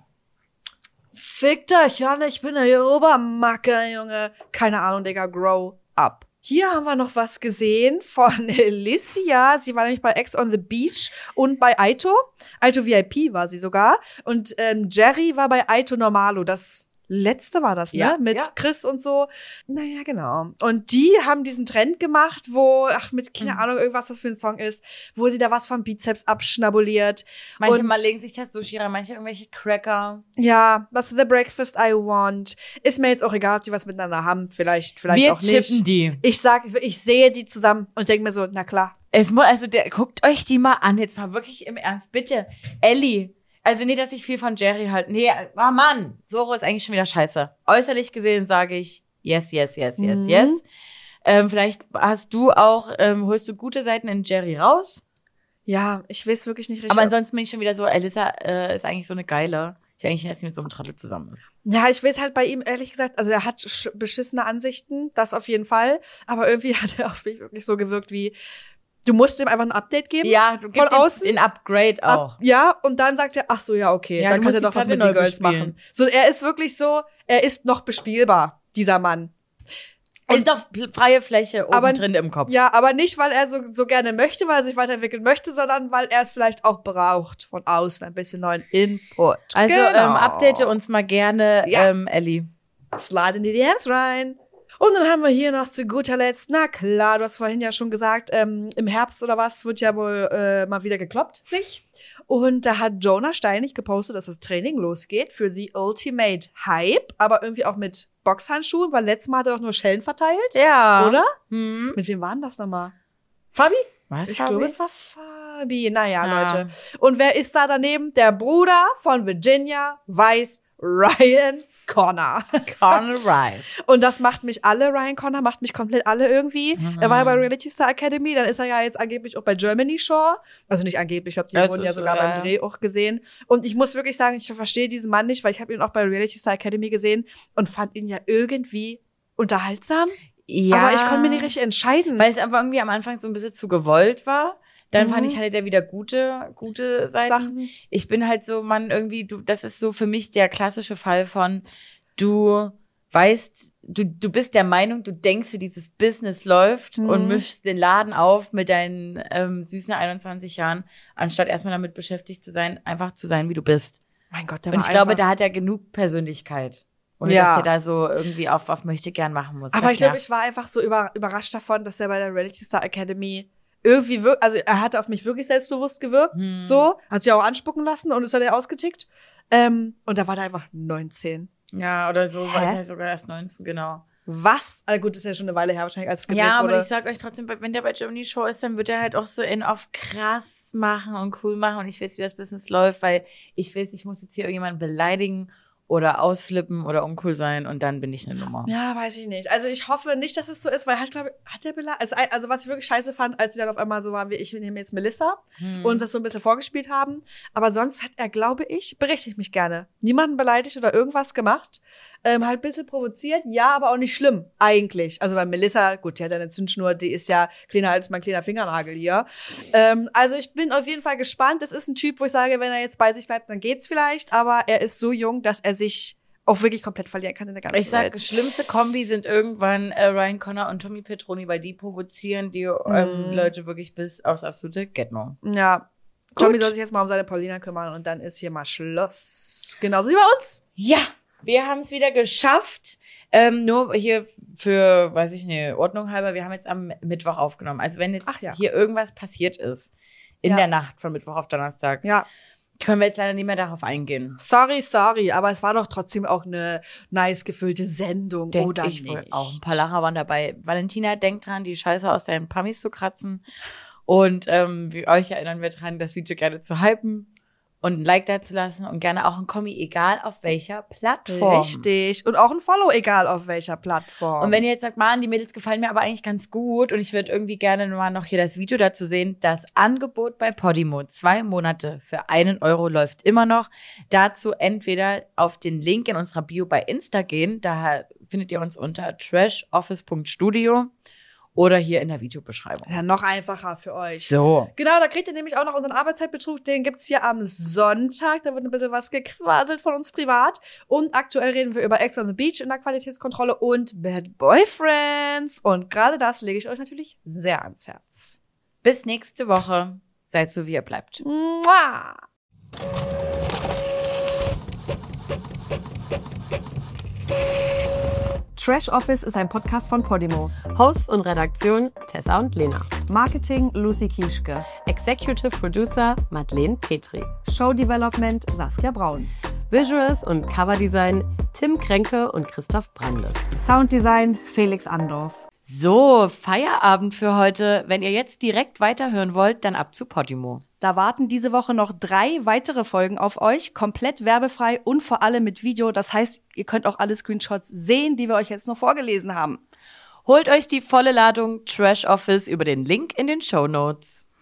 Fickt euch, Janne, ich bin der Obermacker, Junge. Keine Ahnung, Digga, grow up. Hier haben wir noch was gesehen von Alicia. Sie war nämlich bei Ex on the Beach und bei Aito. Aito VIP war sie sogar. Und Jerry war bei Aito Normalo. Das letzte war das, ne? Ja, Mit ja. Chris und so. Naja, genau. Und die haben diesen Trend gemacht, wo, mit keine Ahnung, irgendwas das für ein Song ist, wo sie da was vom Bizeps abschnabuliert. Manche und mal legen sich das Sushi rein, manche irgendwelche Cracker. ja, was The Breakfast I Want. Ist mir jetzt auch egal, ob die was miteinander haben. Vielleicht Wir auch nicht. chippen die. Ich sehe die zusammen und denke mir so, na klar. Guckt euch die mal an, jetzt mal wirklich im Ernst, bitte. Ellie. Also nicht, dass ich viel von Jerry halt, nee, Mann, Soro ist eigentlich schon wieder scheiße. Äußerlich gesehen sage ich, yes. Vielleicht hast du auch, holst du gute Seiten in Jerry raus. Ja, ich weiß wirklich nicht richtig. Aber ansonsten bin ich schon wieder so, Alyssa ist eigentlich so eine geile. Ich eigentlich nicht, dass sie mit so einem Trottel zusammen ist. Ja, ich weiß halt bei ihm, ehrlich gesagt, also er hat beschissene Ansichten, das auf jeden Fall. Aber irgendwie hat er auf mich wirklich so gewirkt wie, du musst ihm einfach ein Update geben. Ja, du gibst von außen. den Upgrade auch. Ja, und dann sagt er, ach so, ja, okay, Ja, dann du kann musst er doch die was mit Platte den neu Girls bespielen. machen. So, er ist wirklich so, er ist noch bespielbar, dieser Mann. Ist doch freie Fläche Aber- oben drin im Kopf. Ja, aber nicht, weil er so gerne möchte, weil er sich weiterentwickeln möchte, sondern weil er es vielleicht auch braucht von außen, ein bisschen neuen Input. Also Genau. update uns mal gerne, Ja. Ellie. Slide in die DMs rein. Und dann haben wir hier noch zu guter Letzt, na klar, du hast vorhin ja schon gesagt, im Herbst oder was wird ja wohl mal wieder gekloppt, sich. Und da hat Jonah Steinig gepostet, dass das Training losgeht für The Ultimate Hype, aber irgendwie auch mit Boxhandschuhen, weil letztes Mal hat er doch nur Schellen verteilt, Ja. oder? Hm. Mit wem war denn das nochmal? Fabi? Was, Ich Fabi? glaube, es war Fabi. Naja, Ja. Leute. Und wer ist da daneben? Der Bruder von Virginia Weiss, Ryan Connor. Conor Rice. Und das macht mich alle, Ryan Connor macht mich komplett alle irgendwie. Er war ja bei Reality Star Academy, dann ist er ja jetzt angeblich auch bei Germany Shore. Also nicht angeblich, ich glaube, die Das wurden ja ist, sogar beim Dreh auch gesehen. Und ich muss wirklich sagen, ich verstehe diesen Mann nicht, weil ich habe ihn auch bei Reality Star Academy gesehen und fand ihn ja irgendwie unterhaltsam. Ja. Aber ich konnte mir nicht richtig entscheiden. Weil es einfach irgendwie am Anfang so ein bisschen zu gewollt war. Dann fand ich, hatte der wieder gute Seiten. Sachen. Ich bin halt so, Mann, irgendwie, das ist so für mich der klassische Fall von, du weißt, du bist der Meinung, du denkst, wie dieses Business läuft und mischst den Laden auf mit deinen süßen 21 Jahren, anstatt erstmal damit beschäftigt zu sein, einfach zu sein, wie du bist. Mein Gott, der Und war ich glaube, einfach- da hat er genug Persönlichkeit. Ohne Ja. dass der da so irgendwie auf möchte gern machen muss. Aber Das ich glaube, nervt. ich war einfach so überrascht davon, dass er bei der Reality Star Academy irgendwie also er hatte auf mich wirklich selbstbewusst gewirkt, so, hat sich auch anspucken lassen und ist dann ja ausgetickt. Und da war der einfach 19. Ja, oder so, Hä? war er sogar erst 19, genau. Was? Also gut, das ist ja schon eine Weile her wahrscheinlich, als es gedreht Ja, aber wurde. ich sag euch trotzdem, wenn der bei Germany Show ist, dann wird er halt auch so auf krass machen und cool machen und ich weiß, wie das Business läuft, weil ich weiß, ich muss jetzt hier irgendjemanden beleidigen oder ausflippen oder uncool sein und dann bin ich eine Nummer. Ja, weiß ich nicht. Also ich hoffe nicht, dass es so ist, weil halt, glaube ich, hat der also was ich wirklich scheiße fand, als sie dann auf einmal so waren wie ich nehme jetzt Melissa und das so ein bisschen vorgespielt haben. Aber sonst hat er, glaube ich, berichte mich gerne, niemanden beleidigt oder irgendwas gemacht. Halt ein bisschen provoziert, ja, aber auch nicht schlimm, eigentlich. Also bei Melissa, gut, die hat ja eine Zündschnur, die ist ja kleiner als mein kleiner Fingernagel hier. Also ich bin auf jeden Fall gespannt. Das ist ein Typ, wo ich sage, wenn er jetzt bei sich bleibt, dann geht's vielleicht. Aber er ist so jung, dass er sich auch wirklich komplett verlieren kann in der ganzen Ich sag, Welt. schlimmste Kombi sind irgendwann Ryan Connor und Tommy Petroni, weil die provozieren die Leute wirklich bis aufs absolute Get-No. Ja. Gut. Tommy soll sich jetzt mal um seine Paulina kümmern und dann ist hier mal Schluss. Genauso wie bei uns. Ja, wir haben es wieder geschafft. Nur hier für, weiß ich nicht, Ordnung halber, wir haben jetzt am Mittwoch aufgenommen. Also wenn jetzt Ach ja. hier irgendwas passiert ist, in Ja. der Nacht von Mittwoch auf Donnerstag, Ja. können wir jetzt leider nicht mehr darauf eingehen. Sorry, aber es war doch trotzdem auch eine nice gefüllte Sendung, Denk oder ich nicht? wohl auch. Ein paar Lacher waren dabei. Valentina, denkt dran, die Scheiße aus deinen Pummis zu kratzen. Und wir euch erinnern wir dran, das Video gerne zu hypen und ein Like da zu lassen und gerne auch ein Kommi, egal auf welcher Plattform. Richtig. Und auch ein Follow, egal auf welcher Plattform. Und wenn ihr jetzt sagt, Mann, die Mädels gefallen mir aber eigentlich ganz gut und ich würde irgendwie gerne mal noch hier das Video dazu sehen, das Angebot bei Podimo, 2 Monate für 1 Euro läuft immer noch. Dazu entweder auf den Link in unserer Bio bei Insta gehen, da findet ihr uns unter trashoffice.studio oder hier in der Videobeschreibung. ja, noch einfacher für euch. So. Genau, da kriegt ihr nämlich auch noch unseren Arbeitszeitbetrug. Den gibt's hier am Sonntag. Da wird ein bisschen was gequasselt von uns privat. Und aktuell reden wir über Ex on the Beach in der Qualitätskontrolle und Bad Boyfriends. Und gerade das lege ich euch natürlich sehr ans Herz. Bis nächste Woche. Seid so, wie ihr bleibt. Mua! Trash Office ist ein Podcast von Podimo. Host und Redaktion Tessa und Lena. Marketing Lucy Kieschke. Executive Producer Madeleine Petri. Show Development Saskia Braun. Visuals und Coverdesign Tim Kränke und Christoph Brandes. Sounddesign Felix Andorf. So, Feierabend für heute. Wenn ihr jetzt direkt weiterhören wollt, dann ab zu Podimo. Da warten diese Woche noch 3 weitere Folgen auf euch, komplett werbefrei und vor allem mit Video. Das heißt, ihr könnt auch alle Screenshots sehen, die wir euch jetzt noch vorgelesen haben. Holt euch die volle Ladung Trash Office über den Link in den Shownotes.